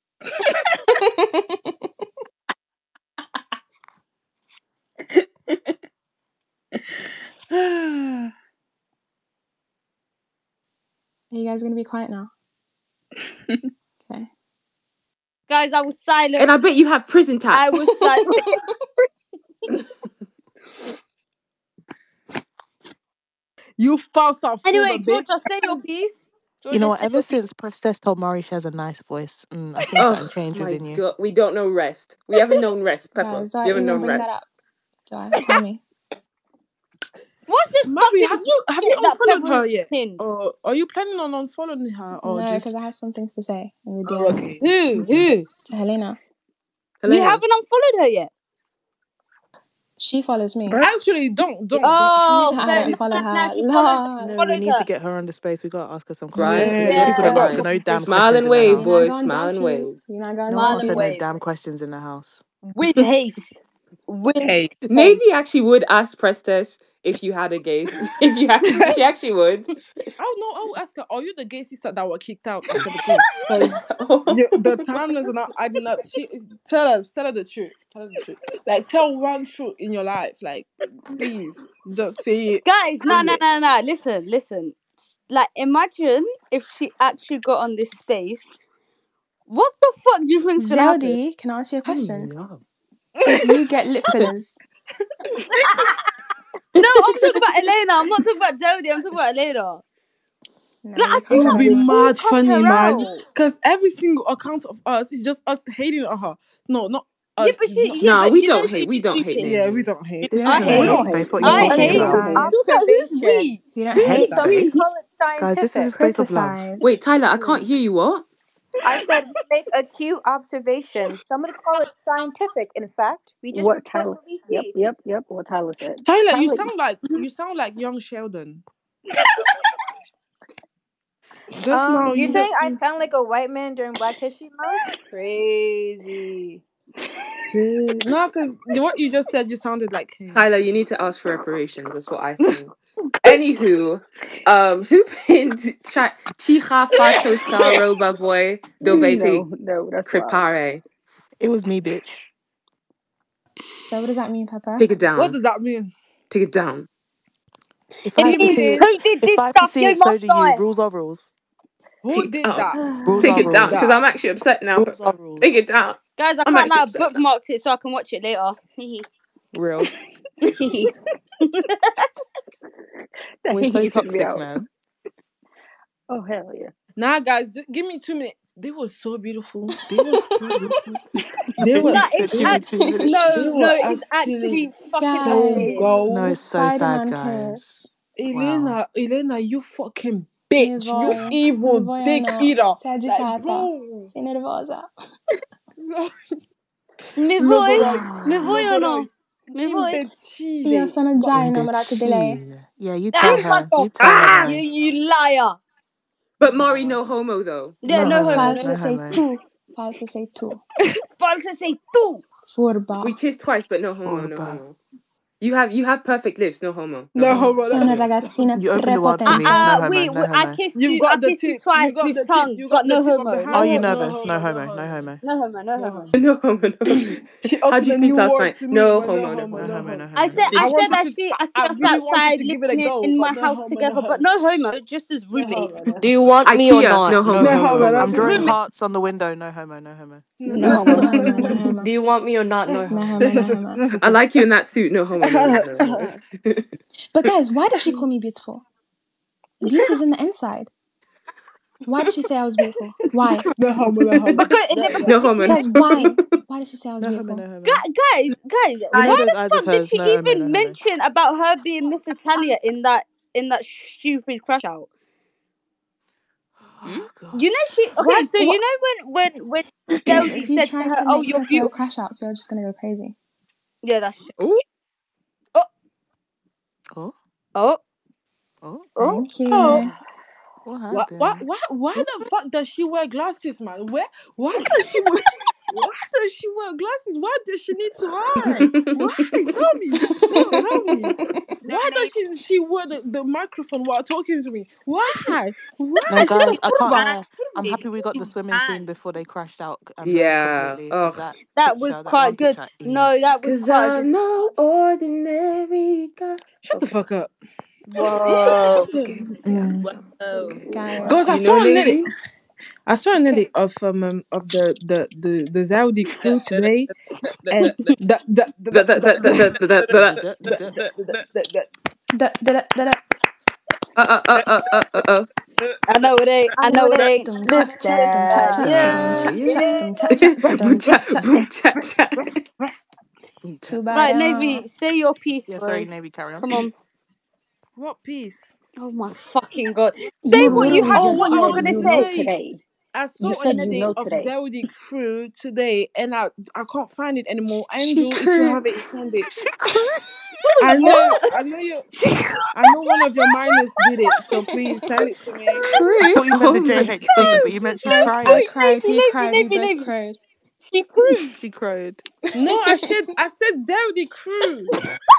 Are you guys gonna be quiet now? Okay. Guys, I was silent. And I bet you have prison tats. I was silent. You false up Anyway, bitch. Georgia, say your piece. Georgia, You know what? say Ever your piece. since Princess told Mari she has a nice voice, mm, I seen Oh something change my within you. god, we don't know rest. We haven't known rest, Pepper. Guys, do We I haven't even known bring that rest. up? Do I? Tell me. What's this Mari, fucking have you have you shit that unfollowed Pebbles her yet? pinned? Or are you planning on unfollowing her or No, just because I have some things to say in the oh, D Ms. okay. Who? Who? To Helena. You Helena. haven't unfollowed her yet. She follows me. Actually, don't don't don't. She Oh, needs to I fair say don't enough. this. follow Now her. she follows. Lord. No, we Follows need to her. get her on the space. We gotta ask her some Right? questions because We there's got Yeah, people the that we got ask right. some no damn questions. Smile questions and in the wave, You're not house. boys. gonna Smile jack and you. wave. You're not gonna No Smile one jack and answered you. no wave. damn questions in the house. With haste. With Hey, haste. Navy actually would ask Prestes if you had a gaze. If you actually, she actually would. Oh no, I'll ask her, are you the gay sister that were kicked out at seventeen? Because the, the timelines are not adding up. She tell us, tell her the truth. Tell her the truth. Like tell one truth in your life. Like please. Just say it. Guys, no, Say no, it. no, no. Listen, listen. Like, imagine if she actually got on this space. What the fuck do you think's gonna happen? Zeldy, can I ask you a question? No. Did you get lip fillers? No, I'm talking about Elena. I'm not talking about Jodie. I'm talking about Elena. No, Like, I you It can't feel would have like be we both. mad all cussed funny, her man. out. Because every single account of us is just us hating on her. No, not Yeah, us. but she, Not, yeah, No, but we you know don't hate. she We be don't hate tweaking. yeah, we Navy. don't hate. This I isn't I a hate. safe hate. don't space. hate. What are We you I don't talking hate. We hate. about? don't hate. Who Criticize. got who's we? You don't I hate hate. Who's that. we? Call it Guys, this is a scientific. space of love. Criticize. Wait, Tyler, I can't hear you. What? I said we make acute observations. Somebody call it scientific. In fact, we just What report Tyler? what we Yep, see. yep, yep. What Tyler said. Tyler, you Tyler, sound like you sound like young Sheldon. Just Um, now, you you saying just I sound like a white man during Black History Month? Crazy. no, because what you just said, you sounded like him. Tyler, you need to ask for reparations. That's what I think. Anywho, um, who pinned Chi- Chicha Fato Staro Bavoy Dovete no, no, that's wild. Crepare? It was me, bitch. So what does that mean, Pepper? Take it What down. does that mean? Take it down. If It I have to means see it, who did if this I have to stuff? see You it, so must do you. die. Rules are rules. Who Take it did down. that? Rules Take are it down rules. because I'm actually upset now. Rules are rules. Take it down. Guys, I I'm can't actually lie. I upset now. bookmarked it so I can watch it later. Real. That We're so he took me toxic, out. man. Oh hell yeah. Nah, guys, ju- give me two minutes. They were so beautiful. They were so beautiful. They were No, He so, said, it's "Give me they, two actually minutes." they no, no. were It's actually actually fucking so Guys, amazing. No, gold. the it's so sad, Spider-Man guys. kiss. Elena, Elena, you fucking Mi bitch. You voi, mi evil dick vogliono. eater. Sei Like, agitata. bro. Sei nervosa. Mi No, voi, but like, mi no, voi o but no? like, Mi voi. Io imbecille. sono già In innamorato di lei. Bechile. Yeah, you Ah, tell Just fuck her. off. You tell her, Ah! You, Mari. you liar. But Mari, nah. no homo though. Yeah, No no homo. homo, no Falso No sei homo. tu. Falso sei tu. Falso sei tu. Furba. We kissed twice, but no homo, no Orba. homo. You have you have perfect lips. No homo. No homo. homo. No Sono homo. ragazzine You open the world for Uh, me. prepotenti. No uh, homo. we, No we I homo. kissed You've you. I got the kissed you tip. You twice got with the tip. tongue, You but got the no tip of the homo. hand. Are you No homo. nervous? No No homo. No homo. No homo. homo. No homo. No No homo. homo. No homo. No homo. She How'd you opened a sleep new last word night? to me, No but no homo. No homo. No No homo. homo. homo. No I homo. said, No I I homo. said, wanted I to. see, I, I see I us really wanted outside to give it a listening go, in but my no house homo. No together, but homo. no homo, just as No roommates. homo. No Do you homo. want me or IKEA. not? No No homo. No No homo. homo. homo. I'm That's drawing it. hearts on the window. No homo. No homo. No No No homo. homo. homo, no homo. Do you want me or not? No No homo. homo, no homo. I like you in that suit. No homo. No homo. No homo. But guys, why does she call me beautiful? Beauty's in the inside. Why did she say I was beautiful? Why? No homo. No homo. Because, Yeah, yeah. No homo. Guys, why? Why did she say I was No homo. beautiful? No homo. gu- guys, guys, You know why those the eyes of fuck did hers. she No homo. No even homo. mention about her being Miss Italia in that in that stupid crash out? Hmm? Oh You gosh. know she. Okay, Why? so What? you know when when when Zeldy If you said to try her, to "Oh, make you're sense of a beautiful." crash out, so you're just gonna go crazy. Yeah, that's true. Ooh. Oh, Oh. oh, Oh. oh. Thank you. Oh. What Why, why, happened? why, why the fuck does she wear glasses, man? Where, why does she wear, why does she wear glasses? Why does she need to hide? Why? Tell me, tell, tell me. No, Why no. does she she wear the, the microphone while talking to me? Why? Why? No, She's a guys, I can't football. lie. I'm Baby, happy we got the you swimming scene can. before they crashed out and drove Yeah. completely. Because Ugh. that That was picture, that one quite good. picture, No, eats. that was Cause quite a I'm good. no ordinary guy. Shut the Okay. fuck up. Whoa. Okay. Yeah. Mm. Whoa. Okay. Guys. Guys, I You know, saw an edit. Navy? I saw an edit of um, um of the the the the Saudi crew today, and the the the the That that the that that that that Da- that. da- da- da- the da. the the the the Da, da, da, da, da. Uh uh uh uh uh uh. uh. I know it ain't. I I know know it it ain't. ain't. Dum cha, dum cha Listen, cha, dum Yeah, yeah, cha cha, yeah. dum yeah. cha cha, Boom dum cha cha, cha. boom cha cha. Boom, Too tap. bad. Right, Uh, Navy, say your piece, Yeah, sorry, bro. Navy, carry on. Come on. what piece? Oh my fucking god. Say You what you literally have. Oh, literally just what What you I were said said wanted gonna you to know you. say? say. today. I You saw an said you edit know of today. Zeldi crew today, and I I can't find it anymore. She Angel, if you crew. have it, send it. She cried. I know, What? I know you. I know one of your minors did it, so please send it to me. I Crew. thought you meant the Oh my J H T, god. but you meant she's I I crying. Wait, cried. Navy, He Navy, cried. We Navy, both Navy. cried. She crew. She cried. No, I said I said Zeldi crew,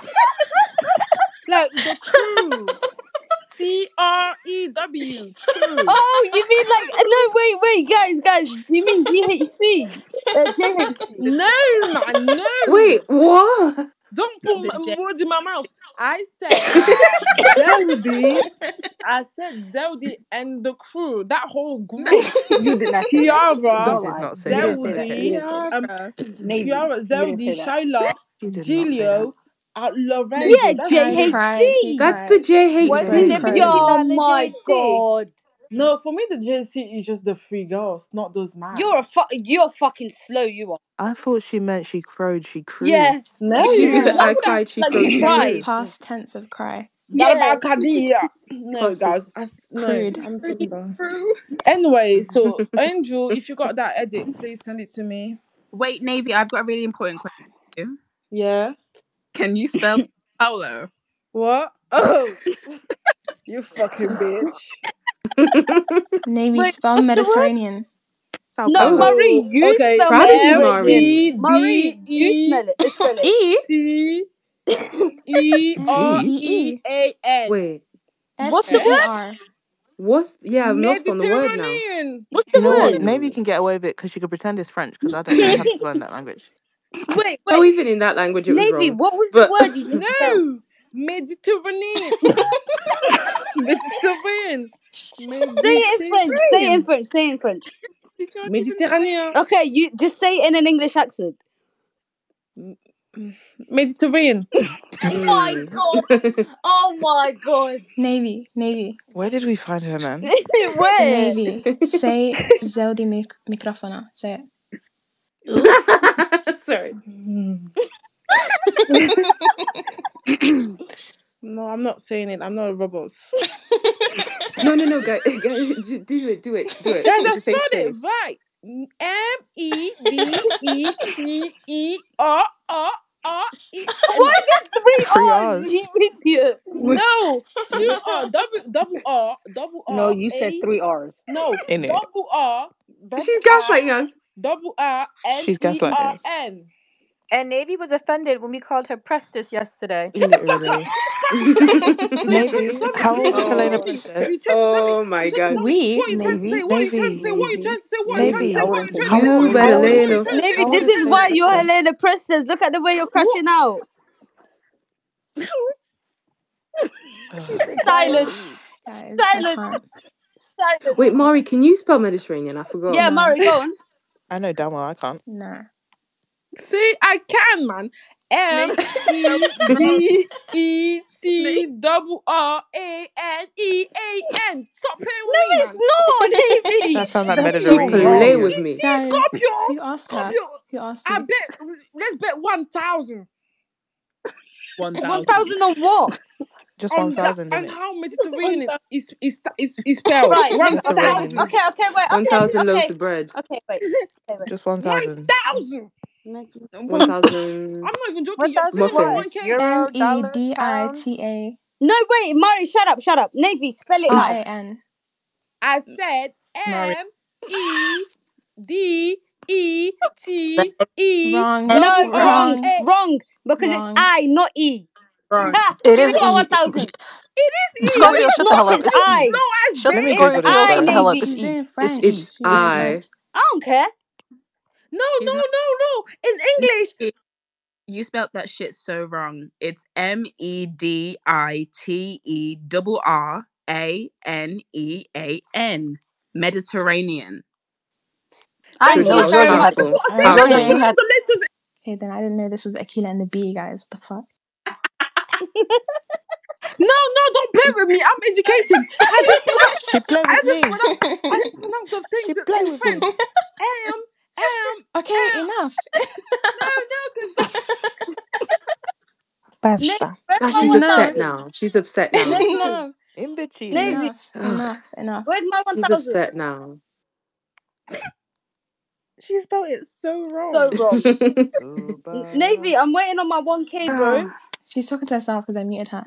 like the crew, C R E W crew. Oh, you mean like uh, no? Wait, wait, guys, guys. You mean G H C? Uh, J H C. No, man, Wait, no. what? Don't put The J. m- words in my mouth. I said Zeldi. I said Zeldi and the crew, that whole group. You did not say that. Kiara, She Don't did lie. not You say didn't that. say that. You Okay. Zeldi, didn't say that. um, Kiara. Z- Navy. Kiara, You didn't Zeldi, say that. Shyla, She did not say that. Gilio, uh, Yeah, Lorenzo. That's He three. J H cried. He C. That's the cried. J H He What's both the C. difference cried. between Oh that and the my J H C? god. No, for me the J C is just the three girls, not those man. You're a fu- You're fucking slow. You are. I thought she meant she crowed, she crew. Yeah. No, You, She you did the Yeah. I what would it cried, she like? You crowed, she Say crew. cried. past tense of cry. Yeah. Darabakadia. No, Past guys, tense. I, s- no, Crude. I'm Are you telling you. true? Anyway, so Angel, if you got that edit, please send it to me. Wait, Navy, I've got a really important question for you. Yeah. Can you spell Paolo? What? Oh, you fucking bitch. Navy Wait, spell what's the word? Mediterranean. Sao No, Paulo. Oh, Marie, Oh, you okay. spell proud of you, M Mediterranean. Mari. E D Marie, you E smell it. uh, Spell it. E. T E M E R G. D E E. A N. Wait, S What's the O Eh? E word? R. what's. Yeah, I'm lost on the word now. Mediterranean. What's You know the what? word? Navy Ooh. can get away with it because she could pretend it's French because I don't know how to spell in that language. Wait, Oh, wait. even in that language, it was Navy, wrong. what was the But word you just spelled? No, Mediterranean. Mediterranean. Say it in French. Say it in Mediterranean. French. Say it in French. You can't even Mediterranean. Okay, you just say it in an English accent. Mediterranean. Oh my mm. god. Oh my god. Navy. Navy. Where did we find her, man? Where? Navy. Say Zeldi mic- microfona. Say it. Sorry. No, I'm not saying it. I'm not a robot. No, no, no, guys, guys, do it, do it, do it. Guys, I It's a safe spelled it space. right. M E D E T E R R R E Why N. is there three Three R's, R's. you idiot? No, two R, double double R, double No, R you said A. three R's. No, In it. double R, double She's R, gaslighting us. double R N She's E gaslighting R us. N. And Navy was offended when we called her Prestis yesterday. Literally. Navy, how old is Helena Oh, Priestess? you trying to tell me? Oh You my trying to god. tell me? We, What are you trying to say? Navy. What are you trying to Navy, say? What are you Navy. trying to say? What are you trying to Navy, say? I What are wouldn't you say trying to say? how, You What are you better how trying to old say? is lay What are you low. trying to say? Navy, how What are old you this is trying is to why Helena say? you're Priestess? Helena Princess. Look at the way you're What? crashing out. Ugh. Silence. Guys, I Silence. can't. Silence. Wait, Mari, can you spell Mediterranean? I forgot. Yeah, No. Murray, go on. I know damn well I can't. No. See, I can, man. M E D E T double R A N E A N. Stop playing with No, me, it's man. not, Navy. That sounds like That's You so Mediterranean. play wrong. with It me. is Guys, Scorpio. who asked her? Scorpio. Who asked I you? bet. Let's bet one thousand One One thousand. thousand on what? Just one on that thousand in on it. how Mediterranean is is is is spelled. Right, let One me. Okay, Mediterranean. thousand. okay, okay. Wait. One Okay, thousand loaves okay, of bread. okay. Wait. Okay, wait. Just one One thousand. thousand. One One. thousand I'm not even joking. One You're thousand saying it's what? one muffins. k. M Euro, E dollars, D I pounds. T A No, wait, Murray, shut up, shut up. Navy, spell it R now. A N. I said Murray. M E D E T E Wrong. double No, R wrong, Wrong. A. wrong, because it's Wrong. I, not E. Wrong. Ha! It Give is me my one E. thousand. It is E, but Scorpio, it's No, it's shut the slow. not. hell up. It's It's It's E. I. slow as Shut Let me bitch. It's Google Scorpio, this, I, shut the hell guys. up. It's Navy. She's E. doing It's French. E. It's She's doing I. French. I don't care. No, She's no, not. no, no. In English, You spelt that shit so wrong. It's M E D I T E double R A N E A N. Mediterranean. I Thank didn't Told you know I you was very Jojo much. had that's to. powerful. what I said. I Jojo just Powerful. even pronounced had. the letters. Okay, then I didn't know this was Aquila and the B, guys. What the fuck? No, no, don't play with me. I'm educated. I just pronounced. She play I with just me. pronounced. I just pronounced the She things play in with French. me. Am, am, Okay, am. enough. No, no, because that. Navy, Basta. where's Now my she's one upset Enough. thousand? now. She's upset now. Navy, Enough. Imbecile. Navy, Enough. Ugh, Enough. Enough. where's my one she's thousand? upset now. She spelled it so So wrong. wrong. N- Cuba. Navy, I'm waiting on my one K, bro. She's talking to herself because I muted her.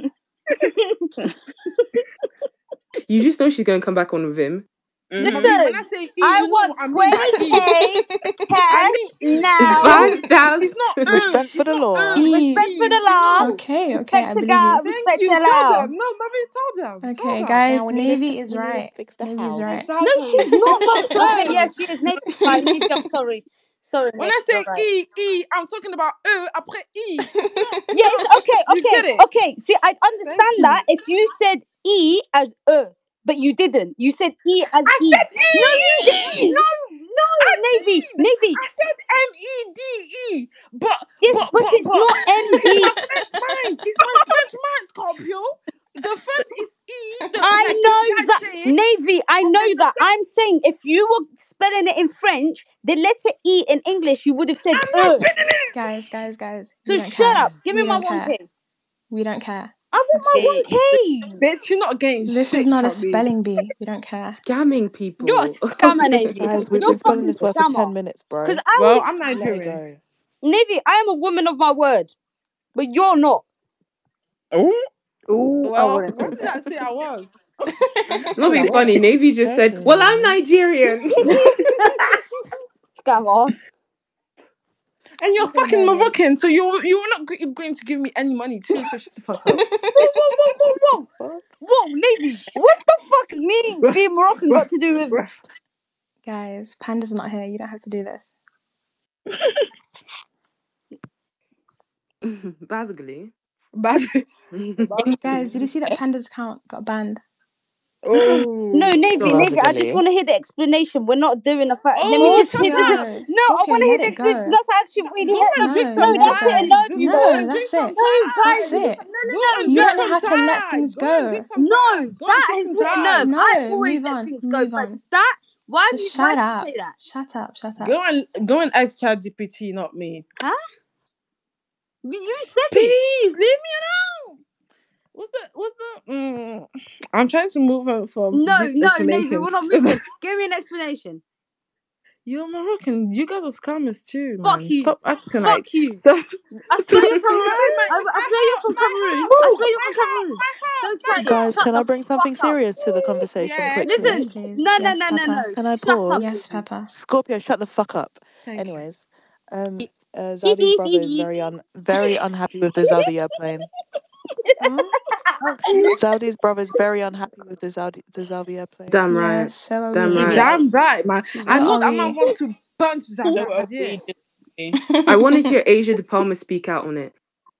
You just know she's going to come back on with him. Mm-hmm. Marie, when I Listen, say E, I you know want what I mean by E. twenty K I cash mean E. now. Five thousand. It's not uh, Respect for it's the not uh, law. but it's E. Respect for the E. You law. know. Okay, okay, Respect I to believe God. you. Thank Respect you. to Tell law. them. No, Marie, tell them. Tell Okay, them. Now guys, we need to Navy fi- is we need to right. fix the Navy's house. right. No, Exactly. she's not. No. Okay, yeah, Uh, she is. Navy, right. Navy, I'm sorry. Sorry, when Navy, I you're say right. E, E, I'm talking about E après E. Not, Yes, not. okay, You get okay, it? okay. See, I Thank understand you. that if you said E as E, but you didn't. You said E as I E. said No, you didn't. E. No, I no, Navy, did. Navy. I said M E D E. But, Yes, but, but but, it's but. not M It's E. my French mind. It's my French mind, Scorpio. The first is E, the, I like you know guys that, say it. Navy. I And know then the that. second. I'm saying if you were spelling it in French, the letter E in English, you would have said I'm not E. spelling it. Guys, guys, guys, we So don't shut care. up. Give me We my don't one care. K. We don't care. I want That's my it. one K. Bitch, you're not getting This is shit not a from me. spelling bee. We don't care. Scamming You're a people. scammer, Navy. Guys, we've You're been a spelling fucking this word for scammer. ten minutes, bro. Because I Well, would, I'm Let it Nigerian. go. Navy, I am a woman of my word, but you're not. Oh, Ooh, I well, wouldn't when take did that. I say I was? I never Not said be I was. funny. Navy just said, "Well, I'm Personally, Nigerian." Scammer. And you're Okay, fucking darling. Moroccan, so you're you're not g- going to give me any money too. So shut the fuck up. Whoa, whoa, whoa, whoa, whoa. fuck. Whoa, Navy. What the fuck is me Bruh, being Moroccan bruh, got to do with... bruh. Guys, Panda's not here. You don't have to do this. Basically. Bad. Guys, did you see that Panda's account got banned? No, Oh. Navy, Sorry. Navy, I just Basically. want to hear the explanation. We're not doing a fact. Let me Oh, just shut hear this. up. Scorpio, No, I Scorpio, want to hear let the it explanation go. because that's actually really... Go and No, drink some No, let that's it it. go. chai. No, Go you No, know. and drink that's some it. No, guys, That's chai. it. listen. No, Go no, and no, You drink don't no. know some how to let chai. things Go and drink go. some chai. No, Go and that drink has some hit a chai. nerve. I've No, always move let on, things go, move but on. that... Why do Just you... Why shut did you up. say that? Shut up, shut up. Go and go and ask ChatGPT, not me. Huh? You said it. Please leave me alone. What's the what's the? Mm, I'm trying to move on from No, this no, Navy, explanation. we're not moving. Give me an explanation. You're Moroccan. You guys are scammers too, Fuck man. you. Stop acting Fuck like. you. Stop, I swear stop you're Cameroon. trying my I, I my swear you're heart, from my Cameroon. I heart, swear you're my from heart, Cameroon. my heart, Don't my try it. Guys, heart. Shut can I the bring fuck something up. serious to the conversation Yes. Yes, quickly? Listen, please. no, no, Yes, no, no, Papa. no. Can I Shut up, pause? Yes, Navy. Papa. Scorpio, shut the fuck up. Thank you. Anyways, um, uh, Zaudi's brother is very un very unhappy with the Zaudi airplane. Huh? Zaudi's brother is very unhappy with the Zaudi the Zaudi airplane. Damn Yeah, right. so are Damn we. right. Damn right, man. So I know are that man we. wants to punch So Zadia are Hadid. we. I want to hear Asia De Palma speak out on it.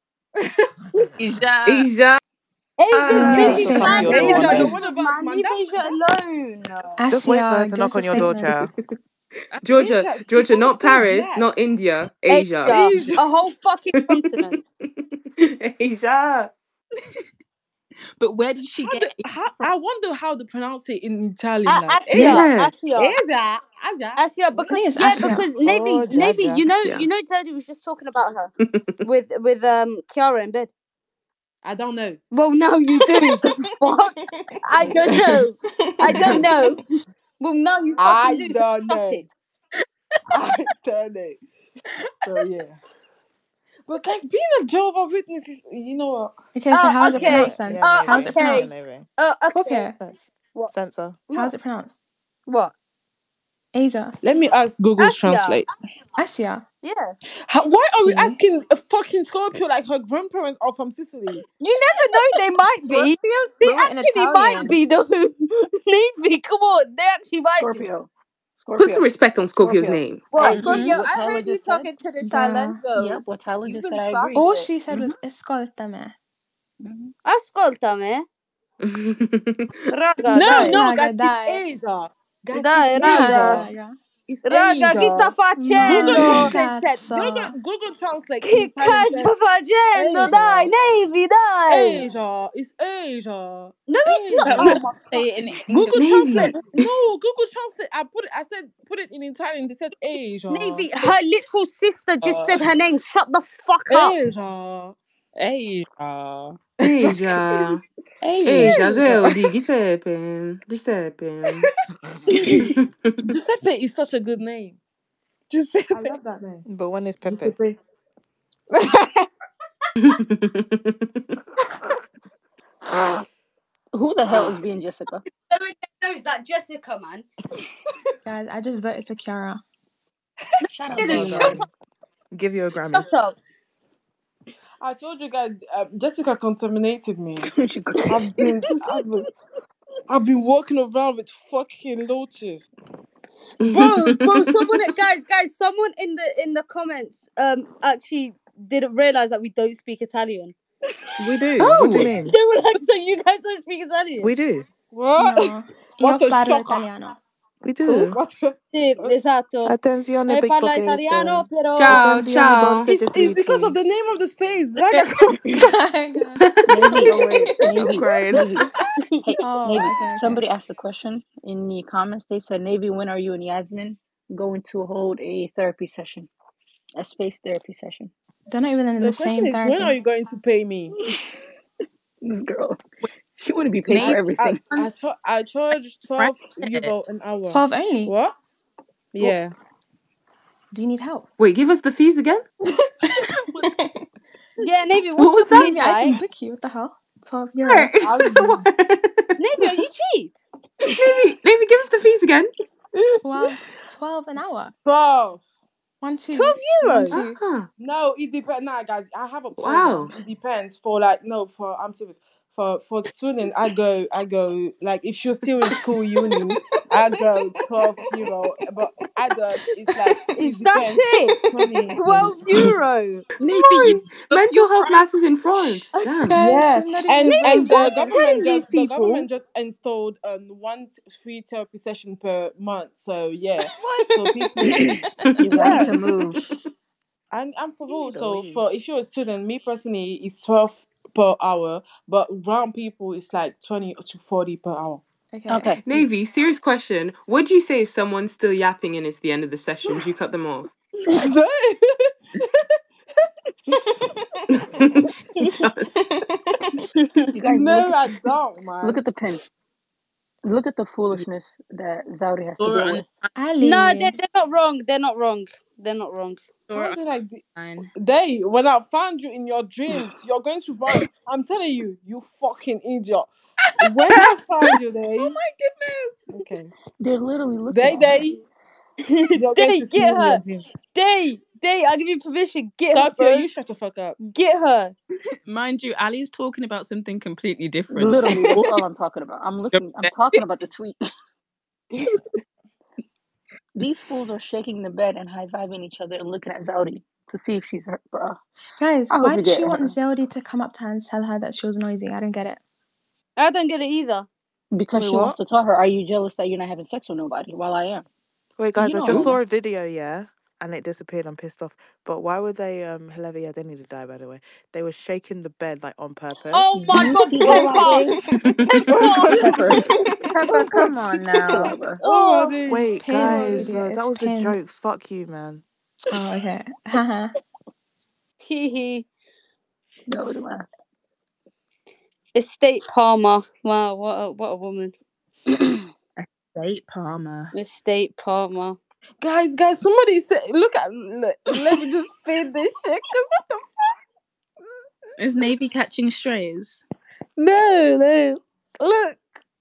Asia. Asia, Asia. Mm, She they wants Asia, to stay fuck man, home. your they're door on Asia, one you're day. one overs, of us, man. man. Leave That, Asia that, alone. Just wait for her Asia, to give us knock a on your door, statement. child. Georgia, Asia, she Georgia, sounds not so Paris, black. not India, Asia. Asia, Asia. a whole fucking continent. Asia. But where did she How get do, Asia how, from? I wonder how they pronounce it in Italian. A- Like Asia, Asia, Yeah. Asia, Asia, Asia. Asia, I because think it's yeah, Asia. because Navy, Oh, Navy, Jaja. you know, Asia. you know, Teddy was just talking about her with with um Kiara in bed. I don't know. Well, no, you do. Fuck, I don't know. I don't know. Well, no, you fucking I do. So don't shut know. it. I don't know. So yeah. But guys, being a Jehovah's Witness is, you know what? Okay, so Uh, how is it okay. pronounced then? Yeah, Uh, How's it Navy. Yeah, okay. pronounced? Navy. Uh, okay. Scorpio, Let's What? censor. how's What? it pronounced? What? Asia. Let me ask Google Asia. Translate. Asia. Yeah. How, why are we See? asking a fucking Scorpio like her grandparents are from Sicily? You never know. They might be. Scorpio's They fluent in actually might Italian. be though. Navy, come on. They actually might be. Scorpio. Put some Scorpio. respect on Scorpio's Scorpio. name. I What, agree. Scorpio? What I Tyler heard you just said. talking to the Bruh. silent girls. Yep, what Tyler You just really said, I classed agree. All it. she said Mhm. was ascoltami. Mhm. Ascoltami. Raga, No, dai. no, Raga, guys, dai. it's Asia. Guys, Dai, it's Raga, raga. Asia. raga. It's Raga, chi sta Asia. Ma Google facendo? che Translate. Set. cazzo? Google, Google Translate in Che Italian cazzo says facendo? Dai, Asia. Navy, dai. Asia. It's Asia. No, it's not. But Asia. we Oh have my to say it in fucking English. Google Translate. Navy. No, Google Translate. I put it. I said put it in Italian. They said Asia. Navy. Her little sister just Uh, said her name. Shut the fuck up. Asia. Asia. Asia. Asia. Asia, Asia. Zeldi, Giuseppe. Giuseppe. Giuseppe is such a good name. Giuseppe. I love that name. But when is Pepe? Giuseppe. Who the hell is being Jessica? No, no, is that Jessica, man? Guys, I just voted for Kiara. Shut up, Get Well it, Zaudi. shut done. up. Give you a Grammy. Shut up. I told you guys, uh, Jessica contaminated me. She could- I've been, I've been, I've been walking around with fucking lotus. Bro, bro, someone guys, guys, someone in the in the comments um actually didn't realise that we don't speak Italian. We do. What do you Oh, mean? They were like, so you guys don't speak Italian? We do. What? No. What Io a parlo shocker. italiano. We do. What a... Sì, esatto. Attenzione, Lei big parla pocket. italiano, però ciao, Attenzione, ciao. borse It's, it's because of fittrici. the name of the space. Raga Costa. Navy, Oh, wait. I'm Navy, crying. Navy. Hey, Oh, Navy. okay, okay. Somebody asked a question in the comments. They said, Navy, when are you and Yasmin going to hold a therapy session? A space therapy session. They're not even in The the question same is, when are therapy. you going to pay me? This girl, she wouldn't be paid I, for Navy. everything. I, I, cha- I charge Right twelve there. euro an hour. twelve only. What? Yeah. Do you need help? Wait, give us the fees again? yeah, Navy, What what's was your that? fees Maybe I can like? book you. What the hell? twelve Right. euros. I'll, Navy, are you cheap? Navy, Navy, give us the fees again. twelve, twelve an hour. twelve. One, two. Twelve One, euros. two. Ah, No, it depends. Nah, guys, I have a wow. program. It depends for like no for I'm serious. For for student, I go I go like if you're still in school uni, I go twelve euro. But adults, it's like Is it that depends it? twenty. Twelve euro. Navy, you Why? up Mental your health price. matters in France. Damn. Guys, Yeah, she's not even and a and broke the Why are you ass. government telling these just the people? government just installed um one t- free therapy session per month. So yeah, What? so people You guys need yeah. to move. I'm I'm for You real. need to So leave. for if you're a student, me personally, it's twelve per hour, but ground people it's like twenty to forty per hour. Okay. Okay. Navy, serious question. What do you say if someone's still yapping and it's the end of the session? Do you cut them off? She does. You guys No, look I don't, man. look at the pin. Look at the foolishness that Zaudi has to Saw it deal on with. Ali. No, they're, they're not wrong. They're not wrong. They're not wrong. saw How it did like the- online. they when I found you in your dreams, you're going to run. I'm telling you, you fucking idiot. When I found you, they Oh my goodness. okay. They're literally looking They at her. they You're going Day, to see get in your her. dreams. Day, Day, I give you permission. Get her, Scorpio, bro. you shut the fuck up. Get her. Mind you, Ali's talking about something completely different. Literally, She's that's talking all I'm talking about. I'm about looking. I'm talking about the tweet. These fools are shaking the bed and high fiving each other and looking at Zaudi to see if she's hurt, bro. Guys, I hope why you did get she want her Zeldy to come up to her and tell her that she was noisy? I don't get it. I don't get it either. because Wait, she wants what? to tell her, "Are you jealous that you're not having sex with nobody?" While I am. Wait, guys, You I know just I saw am. a video, yeah, and it disappeared. I'm pissed off. But why were they, um, Halevi, yeah, they need to die, by the way. They were shaking the bed, like, on purpose. Oh Do my you god, see Oh that? my Pepper! days. Pepper! Pepper. Pepper, come on now. Whatever. Oh my Oh, days. Wait, Oh Pinned, my days. guys, idiot. uh, that It's was a pinned. joke. Fuck you, man. Oh, okay. Haha. hee hee. No, do I? Estate Palmer. Wow, what a, what a woman. Estate Palmer. Estate Palmer. Guys, guys, somebody say, look at, look, let me just fade this shit, because what the fuck? Is Navy catching strays? No, no. Look.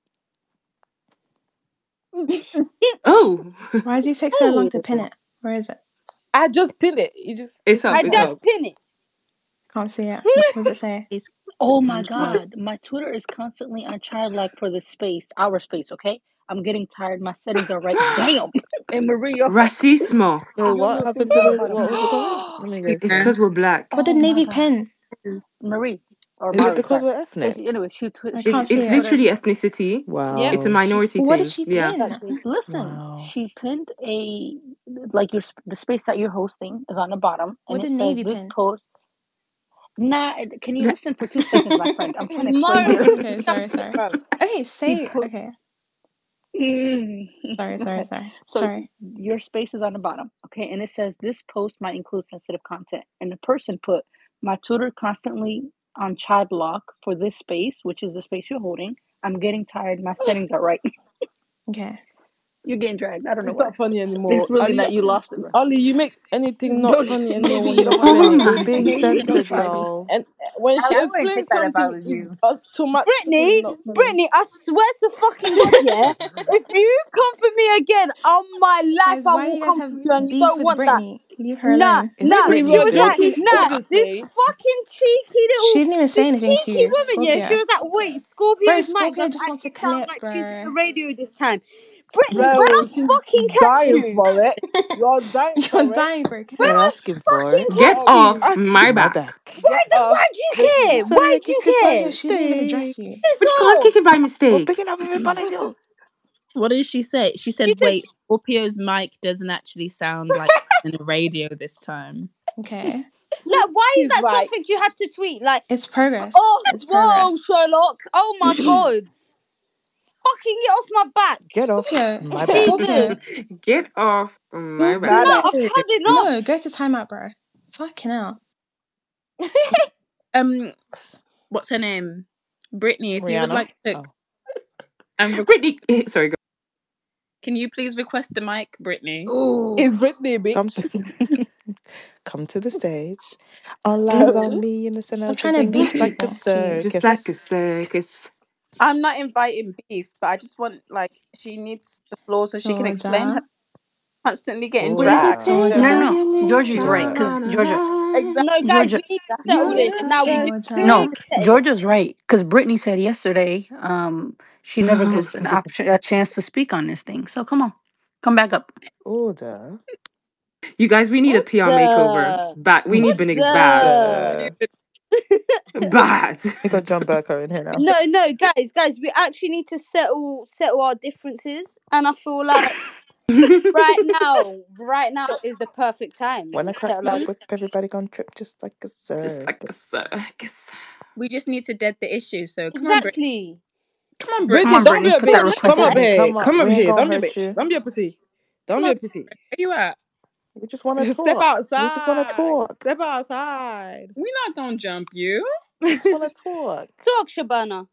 Oh, Why did you take so long to pin it? Where is it? I just pinned it. You just. it's up. I It's Okay. just up. pin it. Can't see it. What does it say? It's Oh my on top. god, my Twitter is constantly on childlike for the space, our space. Okay, I'm getting tired. My settings are right. Damn. And Maria, Racismo. Wait, your what little happened things to at the the, bottom. what was the comment? Let me go It's through. because we're black. What did Oh my Navy god, pin? Marie or Is it Mari, because sorry. we're So ethnic? she, anyway, she tw- I she It's can't see it's it. Twitter. literally ethnicity. Yep. It's a Wow. minority What did thing. she Yeah. pin? Exactly. Listen, Wow. she pinned a like your sp- the space that you're hosting is on the bottom, What and it did says Navy this pin? post. Nah, can you listen for two seconds, my friend? I'm trying to explain Mari, here. Okay, sorry, sorry. Fam. Okay, She say put. okay. Sorry, sorry, sorry. So Sorry. your space is on the bottom, okay, and it says this post might include sensitive content, and the person put my Twitter constantly on child lock for this space, which is the space you're holding. I'm getting tired. My settings are right. Okay. You're getting dragged. I don't know It's why. not funny It's anymore. really Ali, not. You lost it, bro. Ali, you make anything not George, funny anymore maybe when you you don't want to. Oh explain it. We're my. being Maybe you don't censored, try me. y'all. And when I, she I wouldn't take explains that if I something, was is you. Brittany, automatically not funny. Brittany, I swear to fucking God, yeah. If you come for me again, on my life, Guys, I why do will you guys come have for you, and you beef don't with want that. Brittany? Leave her Nah, alone. Is it nah. Brittany She You're or was like, Georgie? joking, nah, this obviously. fucking cheeky She little, didn't even say this anything to cheeky you, woman, yeah. She Scorpio. was like, wait, Scorpio's Bro, mic Scorpio doesn't just wants a actually sound clip, like she's in the bro. radio this time. Brittany, when Bro, I she's fucking catch dying you, for it. You're dying You're for it. dying for a when You're clip. I asking for fucking it. Get Get catch off. you, off Asking my My back. back. why Get do, off. why do you Brittany. care? Sorry, Why I do you kicked this by Scorpio, care? she didn't even mistake. address you. Piss Which can't off. kick it by We're mistake. picking up everybody, yo. What did she say? She She said, said, wait, Scorpio's mic doesn't actually sound like in the radio this time. Okay. like, why is She's that like, something you had to tweet? Like, It's progress. oh, It's whoa, progress. Sherlock. Oh my God. Fucking get off my back. Get off Scorpio. my back. Jesus. Scorpio. Get off my too back. No, bad at I've it. had enough. No, go to timeout, bro. Fucking hell. Um, what's her name? Brittany, if you would Rihanna? like to Oh. um, re- Brittany. Sorry. Go. can you please request the mic, Brittany? Ooh. It's Brittany, Come bitch. to, come to the stage. All eyes No. on me, innocent Stop as the trying to ring, beef just like a people, please. Just like a circus. circus. I'm not inviting beef, but I just want like she needs the floor so she can explain her Georgia. constantly getting With a dragged. Georgia. taste No, no, of no. your lips, Georgia's I right, Georgia. because wanna Georgia, ride. No, Exactly. guys, Georgia, we need to settle You're you. this. Now we need interested. we need No, to set it. Georgia's right, because Brittany said yesterday, um, she never gets an option, a chance to speak on this thing. So come on, come back up. Order. You guys, we need a P R makeover. Order. Bad. We need Bennigan's bad. Order. Order. Bad. We got John Burko in here now. No, no, guys, guys, we actually need to settle settle our differences, and I feel like right now, right now is the perfect time When to I crack settle our that differences. whip, everybody gonna trip just like a Just like a circus. circus. We just need to dead the issue. So come on, Brittany. Exactly. Come on, Come Brittany, Brittany. on, don't be Brittany, a put that Come bitch. on, request Come up in. Brittany, here. come up. Come up We ain't here. gonna Don't be a hurt bitch. you. Don't be a pussy. Don't Come be on, a pussy. where you at? We just want to Step talk. We just want to outside. talk. Step outside. We're not gonna jump you. We just want to talk. talk, Shabana.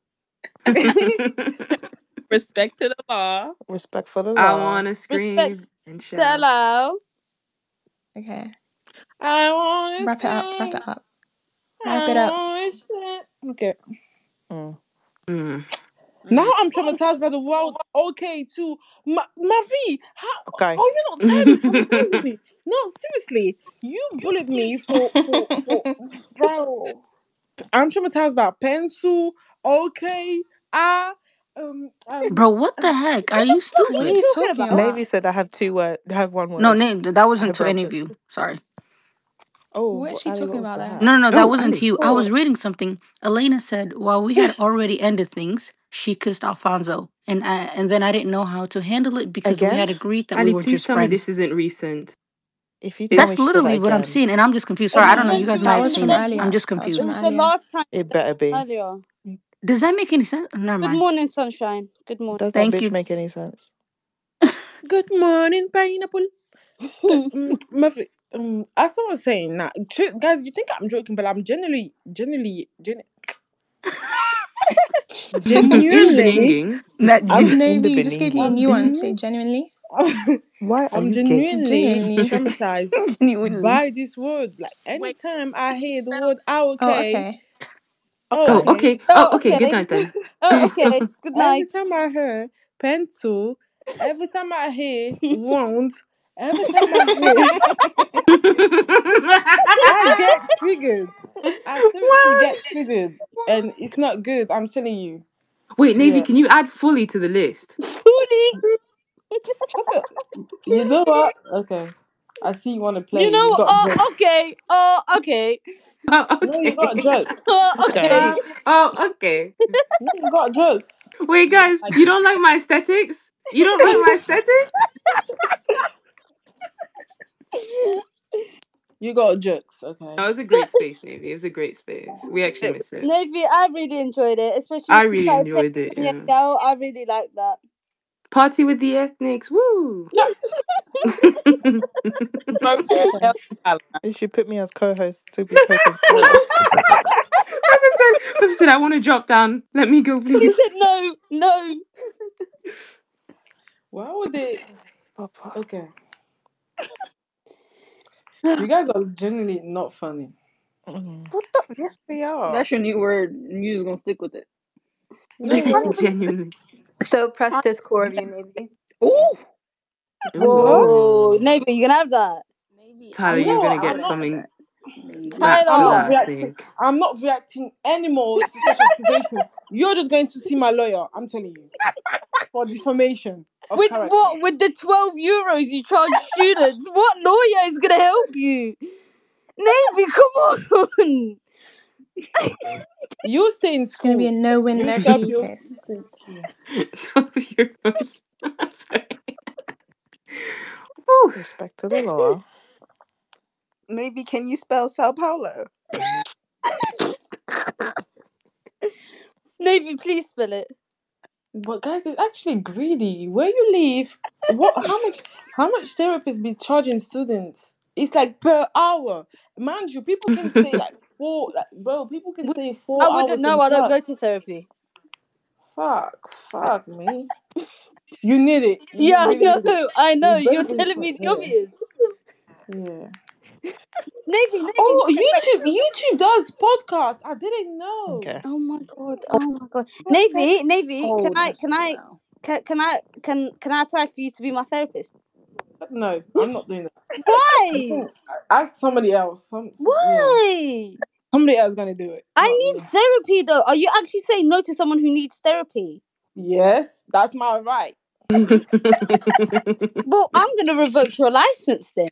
Respect to the law. Respect for the I law. wanna Respect. scream and shout. Hello. Okay. I want Wrap to it up. Wrap sing. it up. Wrap I it up. want to sing. Okay. Mm. Mm. Now I'm traumatized by the world. Okay, too. Ma- Mavi, how Okay. are you not tired of traumatizing me? No, seriously. You bullied me for for for bro. I'm traumatized by pencil. Okay, ah, um, um. Bro, what the heck? Are you What are What are you stupid? you talking talking about? Navy about? said I have two word. I have one No, word. name that wasn't to any of Heroic. you. Sorry. Oh, What is what, she Ali, talking what was about there? that? No, no, no, that Oh, wasn't to Ali. you. I was What? reading something. Elena said while we had already ended things, she kissed Alfonso, and I, and then I didn't know how to handle it because we had Again? agreed that we Ali, were please just tell me friends. this isn't recent. If you tell me That's It's she said that literally what I'm again, seeing, and I'm just confused. Sorry, I It's don't know. when You guys it might That have was was seen from it. sent to I'm earlier. just That was It from confused. was the earlier. last time it better be. earlier. Does that make any sense? Never Good mind. morning, sunshine. Good morning. Does that Thank bitch you. make any sense? Good morning, pineapple. The, um, Mavi, um, as I was saying, now, guys, you think I'm joking, but I'm genuinely, genuinely, genu- in genuinely, Beningi. That I'm, gen- In Navy, the you just gave me a Beningi. I'm new one. Say genu- genuinely. Why are I'm you gay? genuinely Genuinely. traumatized genuinely. by these words. Like Wait. anytime I hear the word "ah, Oh, okay," okay. oh Oh, Okay. okay. okay. Oh, Oh, okay. Good okay. night then. Oh, okay. Good Every night. time I hear pencil, every time I hear won't, every time I hear, I get triggered. I seriously What? get triggered, and it's not good. I'm telling you. Wait, Navy, Yeah. can you add fully to the list? Fully. Shut up. You know what? Okay. I see you want to You play. You know. got Oh, jokes. okay. Oh, okay. Oh, No, you got okay. jokes. Oh, Okay. okay. Uh, oh, okay. No, you got jokes. Wait, guys, Like you don't like my aesthetics? You don't like my aesthetics? you got jokes. Okay. No, it was a great space, Navy. It was a great space. We actually miss it. Navy, I really enjoyed it, especially I when you really started enjoyed it, taking yeah. girl. I really like that. Party with the ethnics, woo! Okay. You should put me as co-host to be co-conspirator. Pepper said, Pepper said, I want to drop down. Let me go, He please. said no, no. Why would they? Papa. Okay. You guys are genuinely not funny. Mm. What the? Yes, they are. That's your new word. You just gonna stick with it. No, you're not. Genuinely. So pressed as core of you, Navy. Ooh, What? Whoa, Ooh. Navy, you can have that. maybe Tyler, I'm you're No, going to not I'm get not. gonna have something that. Maybe. I'm actual, not Tyler, I reacting. think. I'm not reacting anymore to such accusations. You're just going to see my lawyer. I'm telling you for defamation of with character. what? With the twelve euros you charge students, what lawyer is gonna help you? Navy, come on. You stay in It's going to be a school. no-win, You no stop fee your. case. You stay in school. twelve euros. Sorry. Whew. Respect to the law. Maybe can you spell Sao Paulo? Navy, please spell it. But guys, it's actually greedy. Where you live, what? How much? How much therapists be charging students? It's like per hour. Mind you, people can say like four. Like, bro, people can Would- say I four wouldn't hours know. in I don't class. go to therapy. Fuck, fuck me. You need it. You Yeah, I really need it. know. I know. You You're better be. telling me the Yeah, obvious. yeah. Navy, Navy, Oh, wait, wait. YouTube. YouTube does podcasts. I didn't know. Okay. Oh my god. Oh my god. Navy, Navy, can Cold I, as can I, wow. can, can I, can, can I apply for you to be my therapist? No, I'm not doing that. I Why? think ask somebody else. Some, some yeah, Why? somebody else gonna do it. I Not need me. therapy though. Are you actually saying no to someone who needs therapy? Yes, that's my right. Well, I'm gonna revoke your license then.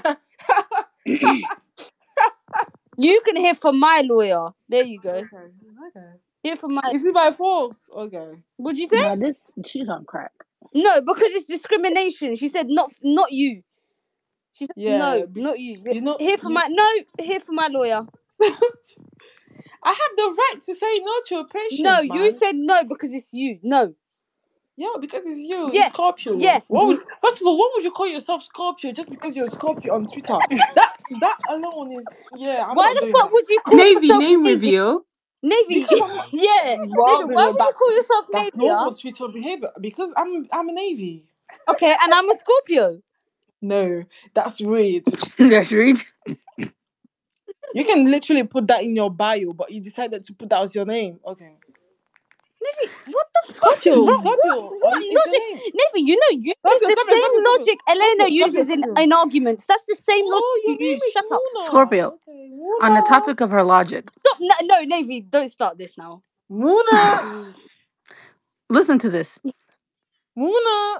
You can hear from my lawyer. There you go. Okay, okay. Hear from my. Is it by force? Okay. What'd you say? Now this, she's on crack. No, because it's discrimination. She said not, not you. She said Yeah, no, be- not you. you know, Hear from you. my no. Hear from my lawyer. I have the right to say no to a No, patient, you man. said no because it's you. No. Yeah, because it's you. It's Yeah, Scorpio. yeah. What would first of all, what would you call yourself Scorpio just because you're a Scorpio on Twitter? That that alone is yeah. I'm Why not the doing fuck that would you call Navy, yourself name Navy? reveal. Navy. because I'm not. Yeah, Navy. Well, Why well, would you that's call yourself that's Navy? Yeah? normal Twitter behavior because I'm I'm a Navy. Okay, and I'm a Scorpio. No, that's weird. That's right. You can literally put that in your bio, but you decided to put that as your name. Okay. Navy, what the Scorpio, What, Scorpio. what, Are what you, is your logic? name? Navy, you know, you use Scorpio, the Scorpio, same Scorpio, Scorpio. logic Elena Scorpio, uses Scorpio, in, Scorpio. in arguments. That's the same logic Oh, your you use. name is Shut up. Muna. Scorpio. Okay, On the Muna. topic of her logic, Stop. No, no, Navy, don't start this now. Muna. listen to this. Muna.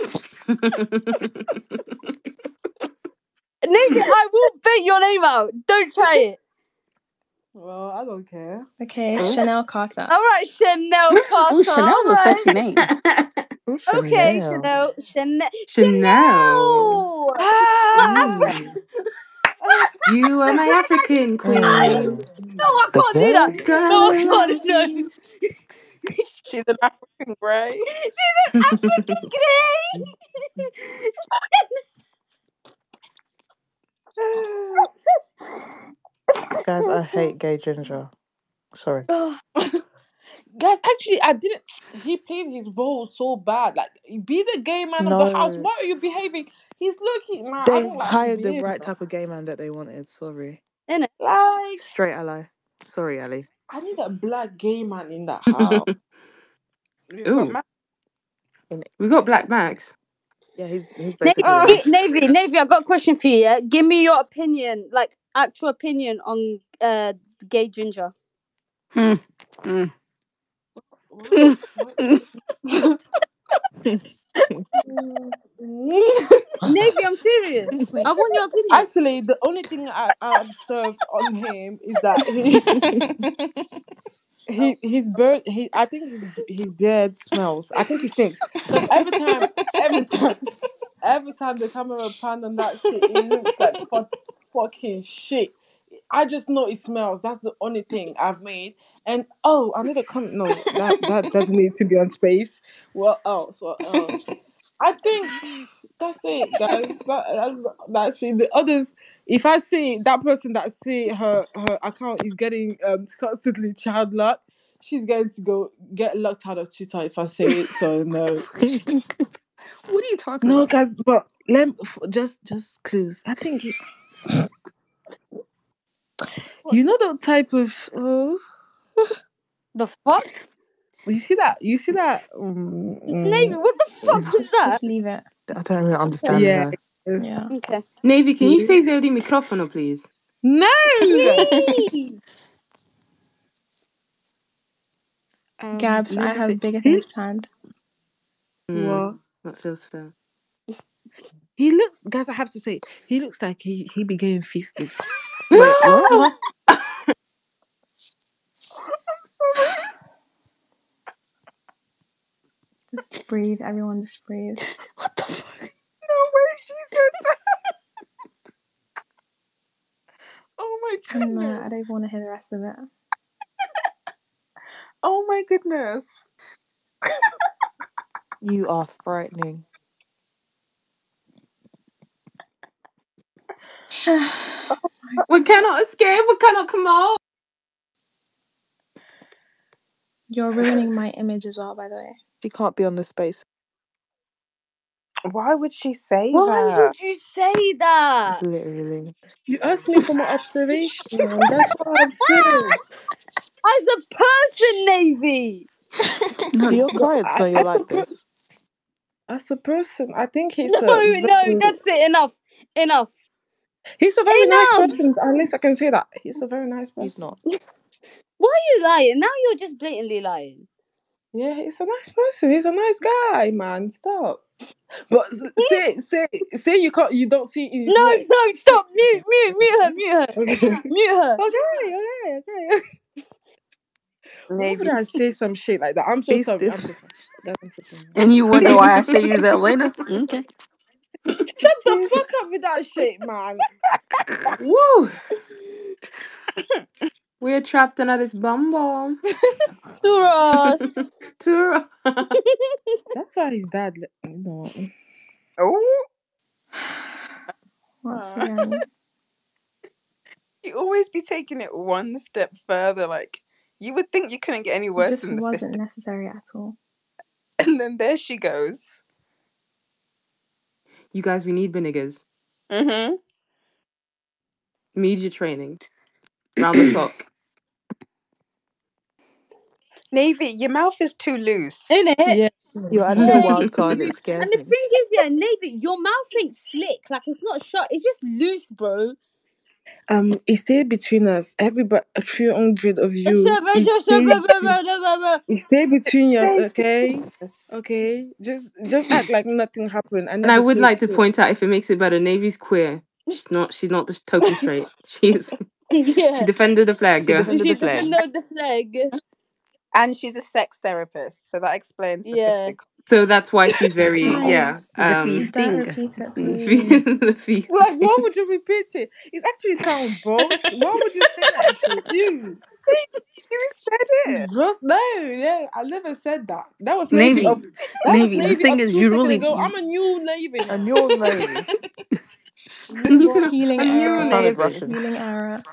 Navy, I will bait your name out. Don't try it. Well, I don't care. Okay, Oh. Chanel Casa. All right, Chanel Carter. Ooh, Chanel's all a right. sexy name. Ooh, Okay, Chanel. Chanel. Chanel. Chanel. Chanel. Ooh. Ah, You are my African queen. Mm. No, I The can't do that. gay? No, I can't. No. Guys. She's an African grey. African grey. Guys, I hate gay ginger. Sorry. Oh, guys, actually, I didn't. He played his role so bad. Like, be the gay man of the house. No. Why are you behaving? He's looking, man. I They don't like his hired the behavior. right type of gay man that they wanted. Sorry. innit? Like, Straight ally. Sorry, Ali. I need a black gay man in that house. We've got Ooh. Ma- We got Black Max. Yeah, he's he's Navy, basically Uh, enough. Navy, Navy, I got a question for you. Yeah? Give me your opinion, like actual opinion on uh gay ginger. Hmm. Hmm. what? What? Navy, I'm serious. Wait. I want your opinion. Actually, the only thing I, I observed on him is that he he his bird he I think his his beard smells. I think he thinks because every time every time every time the camera pan on that shit, it looks like fuck, fucking shit. I just know it smells. That's the only thing I've made. And oh, I need to come. No, that that doesn't need to be on space. What else? What else? I think that's it, guys. That, that's, that's it. The others, if I see that person that see her her account is getting um constantly child locked, she's going to go get locked out of Twitter if I say it. So no, What are you talking about? What are you talking no, about? guys. But let me, f- just just clues. I think it, you know the type of oh, The fuck, you see that you see that. Um, Navy? mm, What the fuck was Just, that? just leave it. I don't really Okay. understand yeah. though. Yeah. Okay. Navy, can you Yeah. say Zodi microfono, please? No. Please. Um, Gabs, let I me say have bigger he things planned. what. Mm, that feels fair. He looks, guys. I have to say, he looks like he he be getting feasted. Wait, what? Just breathe. Everyone just breathe. What the fuck? No way she said that. Oh my No, I goodness. don't even want to hear the rest of it. Oh my goodness. You are frightening. We cannot escape. We cannot come out. You're ruining my image as well, by the way. She can't be on the space. Why would she say Why that? would you say that? It's literally. You asked me for my observation, and that's what I observed. As a person, Navy. No, Do your But clients I, know you're as a like per- this? as a person, I think he's No, a no, very that's it. Enough. Enough. he's a very nice Enough. person. At least I can say that he's a very nice He's person. not. Why are you lying? Now you're just blatantly lying. Yeah, he's a nice person. He's a nice guy, man. Stop. But s- say say say you can't. You don't see it in his No, work. no, stop. Mute, mute, mute her, mute her. Okay. Mute her. Okay. Okay. Okay. Why Navy. would I say some shit like that? I'm so sorry. Feasted. I'm so sorry. Guys, I'm so sorry. and you wonder why I say you that Elena? Okay. Shut the fuck up with that shit, man. Woo! We're trapped in this bumble. Duras. Tour. That's why his dad. let- You know. Oh. Once Uh, again. you always be taking it one step further. Like you would think you couldn't get any It worse just than the fist. wasn't necessary at all. And then there she goes. You guys, we need vineigars. Mm-hmm. Media training. Round the clock. Navy, your mouth is too loose. Innit? Yeah. You're adding Yeah, a you wild too card. It loose. scares And the me. thing is, yeah, Navy, your mouth ain't slick. Like it's not shut. It's just loose, bro. Um, it stayed between us. Everybody, a few hundred of you. Shabba, It shabba, stayed, shabba, shabba, shabba. it stayed between us, Crazy. okay? Okay, just just act like nothing happened. I And I never would said like to shit. point out, if it makes it better, Navy's queer. She's not. She's not the token straight. She's. She Yeah. defended the flag. She Girl. defended She the flag. defended the flag. And she's a sex therapist, so that explains the Yeah. fistic. So that's why she's very yeah. Guys, The Um, don't feasting. repeat it, the please. feast. Like, why would you repeat it? It actually sounds boss. Why would you say that shit? You You said it. just no, yeah. I never said that. That was Navy Navy. of that was Navy. The Navy thing of is, two you seconds really. ago. I'm a new Navy A now. new Navy. New what? Healing A new It error. sounded Navy. Russian. Healing error.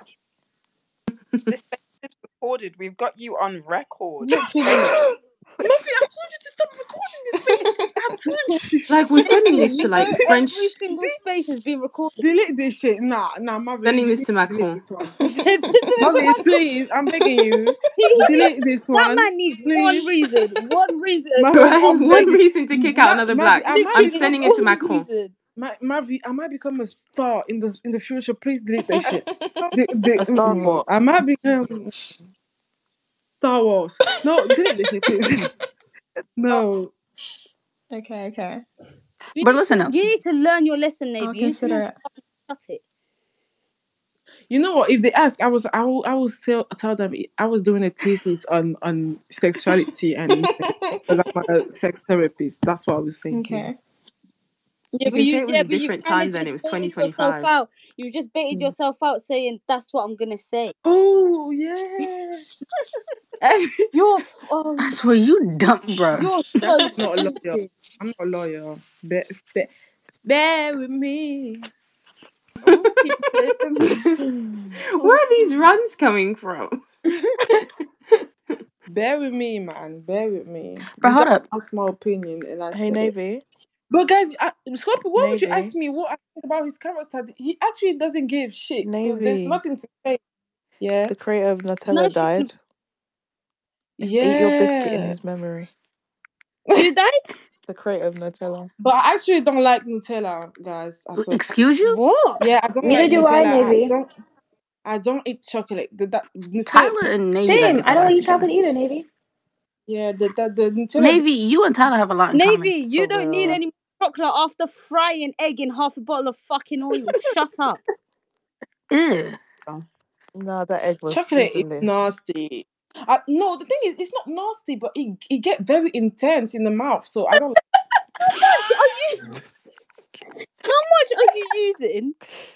This space is recorded. We've got you on record. Literally. Muffy, I told you to stop recording this space. I told you. Like we're sending Literally, this you to know, like every French. single space has been recorded. Delete this shit. Nah, nah, Muffy, Sending you this need to to delete Macron. this one. It's Muffy, like- please, I'm begging you. he, he Delete this that one. man needs Please. one reason. One reason. Muffy, Right? I'm One begging. reason to kick out Ma- another Mavi, black. I might I'm Literally, sending it to one Macron. reason. Ma- Mavi, I might become a star in the in the future. Please delete that shit. The, the, A star of mm, what? I might become Star Wars. No, delete this shit, please. No. Okay, okay. You But need, listen to, up. you need to learn your lesson, I'll Navy. You need to learn consider to it. fucking shut it. You know what? If they ask, I was I will I will still tell them I was doing a thesis on on sexuality and because I'm a sex therapist. That's what I was saying to them. Okay. Yeah, You but can you, say it was yeah, a but you've different kind time of then. just It was baited yourself 2025. out. You've just baited Mm. yourself out, saying that's what I'm gonna say. Oh yeah. You're, f- oh, I swear you dumb, bro. you're That's so not a lawyer. stupid. I'm not a lawyer. Bear, bear, bear with me. Oh, keep it. Where are these runs coming from? Bear with me, man. Bear with me. But You hold guys up. asked my opinion, and I Hey said it. Navy. But guys, I, Scorpio, why would you ask Navy. me what I think about his character? He actually doesn't give shit, so there's Navy. nothing to say. Yeah, The creator of No, Nutella she, died. Eat your biscuit in yeah. his memory. who died? The creator of Nutella. But I actually don't like Nutella, guys. I saw. Excuse you? What? Yeah, I don't Neither like do I, Nutella. I Navy. don't. I don't eat chocolate. The that Nutella. Tyler and Navy gotta Same. get I their don't life eat together. chocolate either, Navy. Yeah, the the, the Nutella. Navy, you and Tyler have a lot in Navy, common. you For don't need real. any more chocolate after frying egg in half a bottle of fucking oil. Shut up. Ew. No, that egg was Chocolate is sizzling. nasty. I, no, the thing is, it's not nasty, but it it get very intense in the mouth. So I don't. How much are you? How much are you using?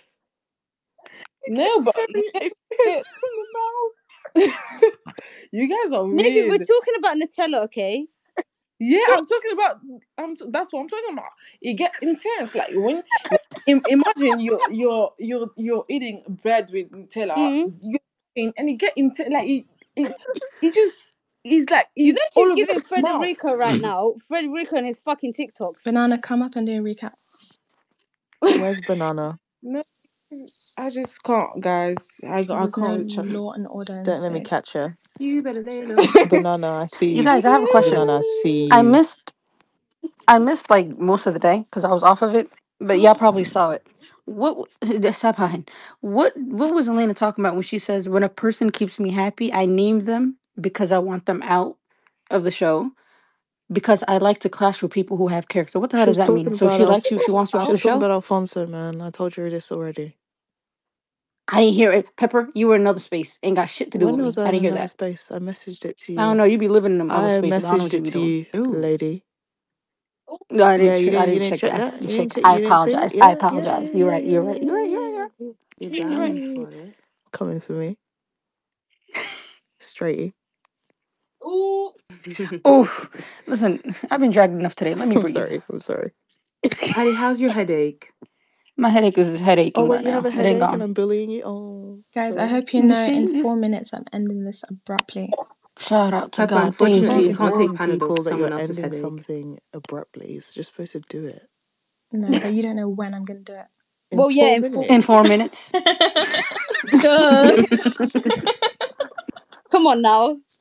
No, but you get, get in the mouth. You guys are Navy, we're weird. talking about Nutella, okay? Yeah, I'm talking about. I'm. That's what I'm talking about. It get intense. Like when, im- imagine you're you're you're you're eating bread with Nutella. Mm. You and it get intense. Like it, it, it just. It's like You know it's she's all over giving your mouth. Frederica right now. Frederica and his fucking TikToks. Banana, come up and do a recap. Where's banana? No, I just can't, guys. I got. I There's no can't with chocolate. law and order in Don't this let me space. catch her. You better lay low. Banana, I see You you. guys, I have a question. Banana, I see I you. missed I missed like most of the day because I was off of it, but y'all probably saw it. What Sapan, what what was Elena talking about when she says when a person keeps me happy, I name them because I want them out of the show because I like to clash with people who have character. What the hell She does was that mean? talking So if about she Alf- likes you, she wants you she off the was talking show. about Alfonso, man. I told you this already. I didn't hear it. Pepper, you were in another space. Ain't got shit to do with When me. was I I in didn't hear another that. space? I messaged it to I don't you. know. You be living in them other I spaces. I don't know messaged what you it be to doing. you, Ooh. lady. No, I Yeah, didn't. you Check, I didn't you didn't didn't check check that. I that? You didn't check didn't that. check I you didn't see it? apologize. I Yeah, yeah, apologize. You're yeah, right. You're right. You're right. You're right. You're yeah. right. You're You're right. dying for it. Coming for me. Straighty. Ooh. Oof. Listen, I've been dragged enough today. Let me I'm breathe. sorry. I'm sorry. Addie, how's your headache? My headache is Oh headacheing wait, right you have now. a It ain't headache and gone. I'm bullying you? Oh, Guys, I sorry. hope you You know see? in You- four minutes I'm ending this abruptly. Shout out to Pepper, God. You Thank unfortunately, can't you you. can't take warn Panadol people for that you're someone else's ending headache. something abruptly. You're just supposed to do it. No, but you don't know when I'm going to do it. In Well, yeah, four in four. In minutes. four minutes. Duh. Come on now.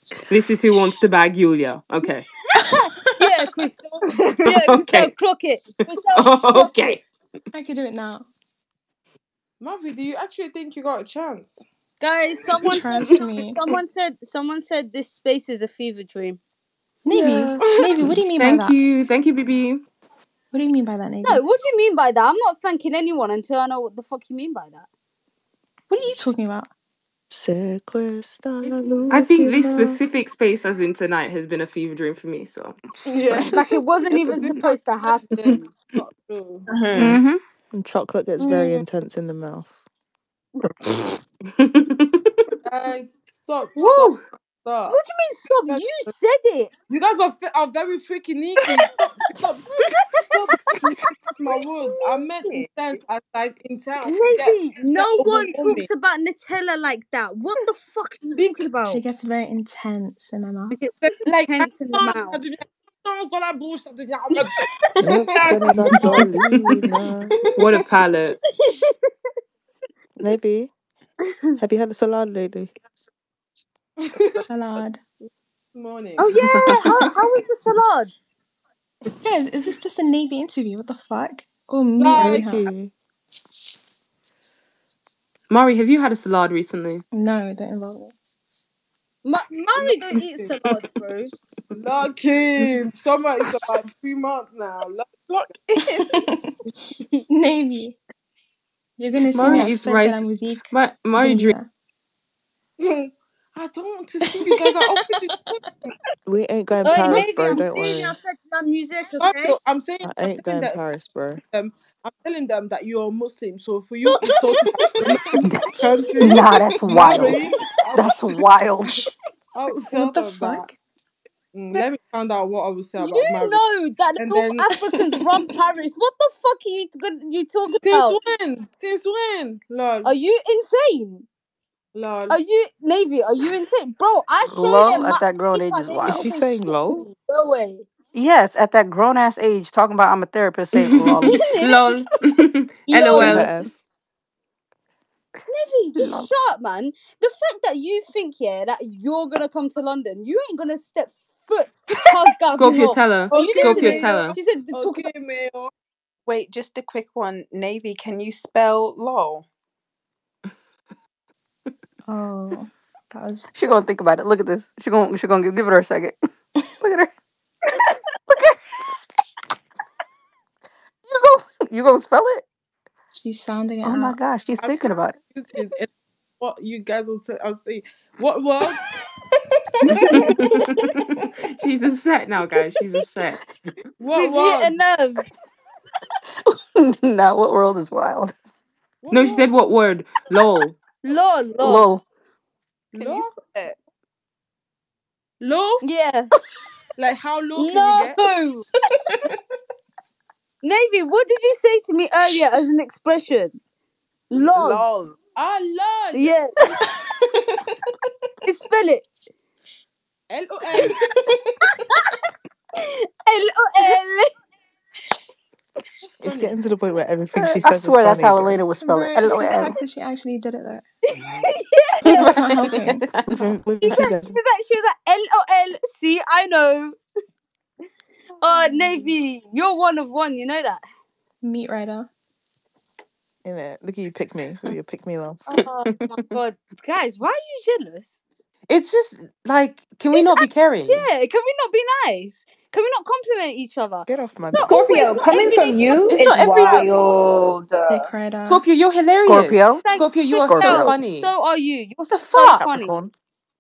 This is who wants to bag Yulia. Okay. Yeah, Crystal. Yeah, Crystal, Okay. clock it. Crystal, clock Okay. it. I could do it now. Mavi, do you actually think you got a chance? Guys, someone said Trust me. someone said someone said this space is a fever dream. Navy. Yeah. Navy, what do you mean by Thank that? you. Thank you, B B. What do you mean by that, Navy? No, what do you mean by that? I'm not thanking anyone until I know what the fuck you mean by that. What are you talking about? I think this specific space as in tonight has been a fever dream for me. So Yeah. Like it wasn't Yeah, even this supposed to time, happen. not true. Mhm. Mm-hmm. And chocolate gets very intense in the mouth. Guys, stop, stop, woo. stop. What do you mean stop? You guys, You said it. you guys are, fi- are very freaky neaky. Stop, stop, stop mixing my words. I meant intense as like intense. You get, Navy, you get no one overwhelming. talks about Nutella like that. What the fuck are you Big- talking about? It gets very intense in my mouth. It's very Like, intense in the I mouth. dans dans la bouche, ça devient en mode- Nocturne gasolina. What a palette. Maybe. Have you had a salad lately? Salad. morning. Oh yeah, how how was the salad? Guys, is this just a Navy interview? What the fuck? Oh, me right Like, now. Nikki. Mari, have you had a salad recently? No, don't involve me. Ma- Mari don't eat salad, bro. lock in. Summer is about three months now. Lock, lock in. Navy. You're gonna see me Mari at eats Fête de la rice. Musique. Ma- You're Mari gonna be drink. there. I don't want to see you guys. I already We ain't going Hey, Paris, Navy, bro. I'm Don't seeing worry. your set la music, Sorry, okay? I'm saying, I I'm ain't telling going them, Paris, bro. them, I'm telling them that you're Muslim. So for you, it's talking about another country. Nah, that's wild. Marrying. I That's would, wild. I would tell What the them fuck? that. Mm, let me find out what I would say You about marriage. know that the And North then, Africans run Paris. What the fuck are you gonna you talking since about? when? Since when? Lol. Are you insane? Lol. Are you Navy? Are you insane, bro? I show Lol, them at my that grown age paper, is they Is never wild. she say saying shit to lol? me. No way. Yes, at that grown ass age, talking about I'm a therapist, say lol. Lol. Lol. Letter LOL. S. Navy, just Lol. shut up, man. The fact that you think, yeah, that you're gonna come to London, you ain't gonna step foot past Gare du Scorpio Nord. Teller. Are you Scorpio listening? Teller. She said to talk Okay, Mayo. Wait, just a quick one. Navy, can you spell lol? Oh, that was. She gonna think about it. Look at this. She gonna she gonna give, give it her a second. Look at her. Look at her. You gonna you gonna spell it? She's sounding it Oh my out. gosh, she's I'm thinking about it. confused in what you guys will say. I'll say, what world? She's upset now, guys. She's upset. What Vivier world? Nerve. Now what world is wild? What No, she world? said what word? Lol. Lol, lol. Lol. Can Low? you spell it? Low? Yeah. Like, how low can you get? No. Navy, what did you say to me earlier as an expression? Lol. Lol. Ah, lol. Yeah. Spell it. L O L. L O L. That's It's funny. getting to the point where everything she I says is swear that's funny, how Elena guys. would spell Bro, it. it's the LOL. fact that she actually did it though. Yeah. It's not helping. With, with She you said, then. she was like, she was like, L O L. See, I know. Oh, Navy, you're one of one. You know that. Meat Rider. Innit? Look at you pick me with your pick me laugh. Oh my god, guys, why are you jealous? It's just like, can we not be caring? Yeah, can we not be nice? Can we not compliment each other? Get off my Not back. always Scorpio, coming everyday from you It's is not every day. wild. Dick Rider. Scorpio, you're hilarious. Scorpio. Thank Scorpio, you are so Scorpio. Crystal, funny. so are you. You're The so fuck? funny. Capricorn.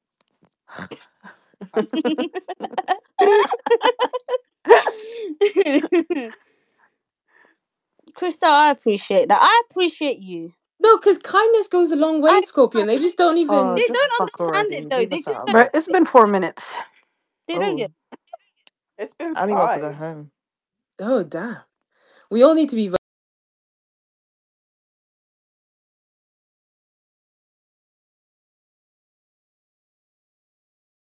Crystal, I appreciate that. I appreciate you. No, because kindness goes a long way, I Scorpio. And they just don't even. Oh, they just don't fuck understand already. it though. Leave They us just out of don't. Bro, it. it's been four minutes. They don't Oh, get. It's been Ali wants to go five. home. Oh, damn. We all need to be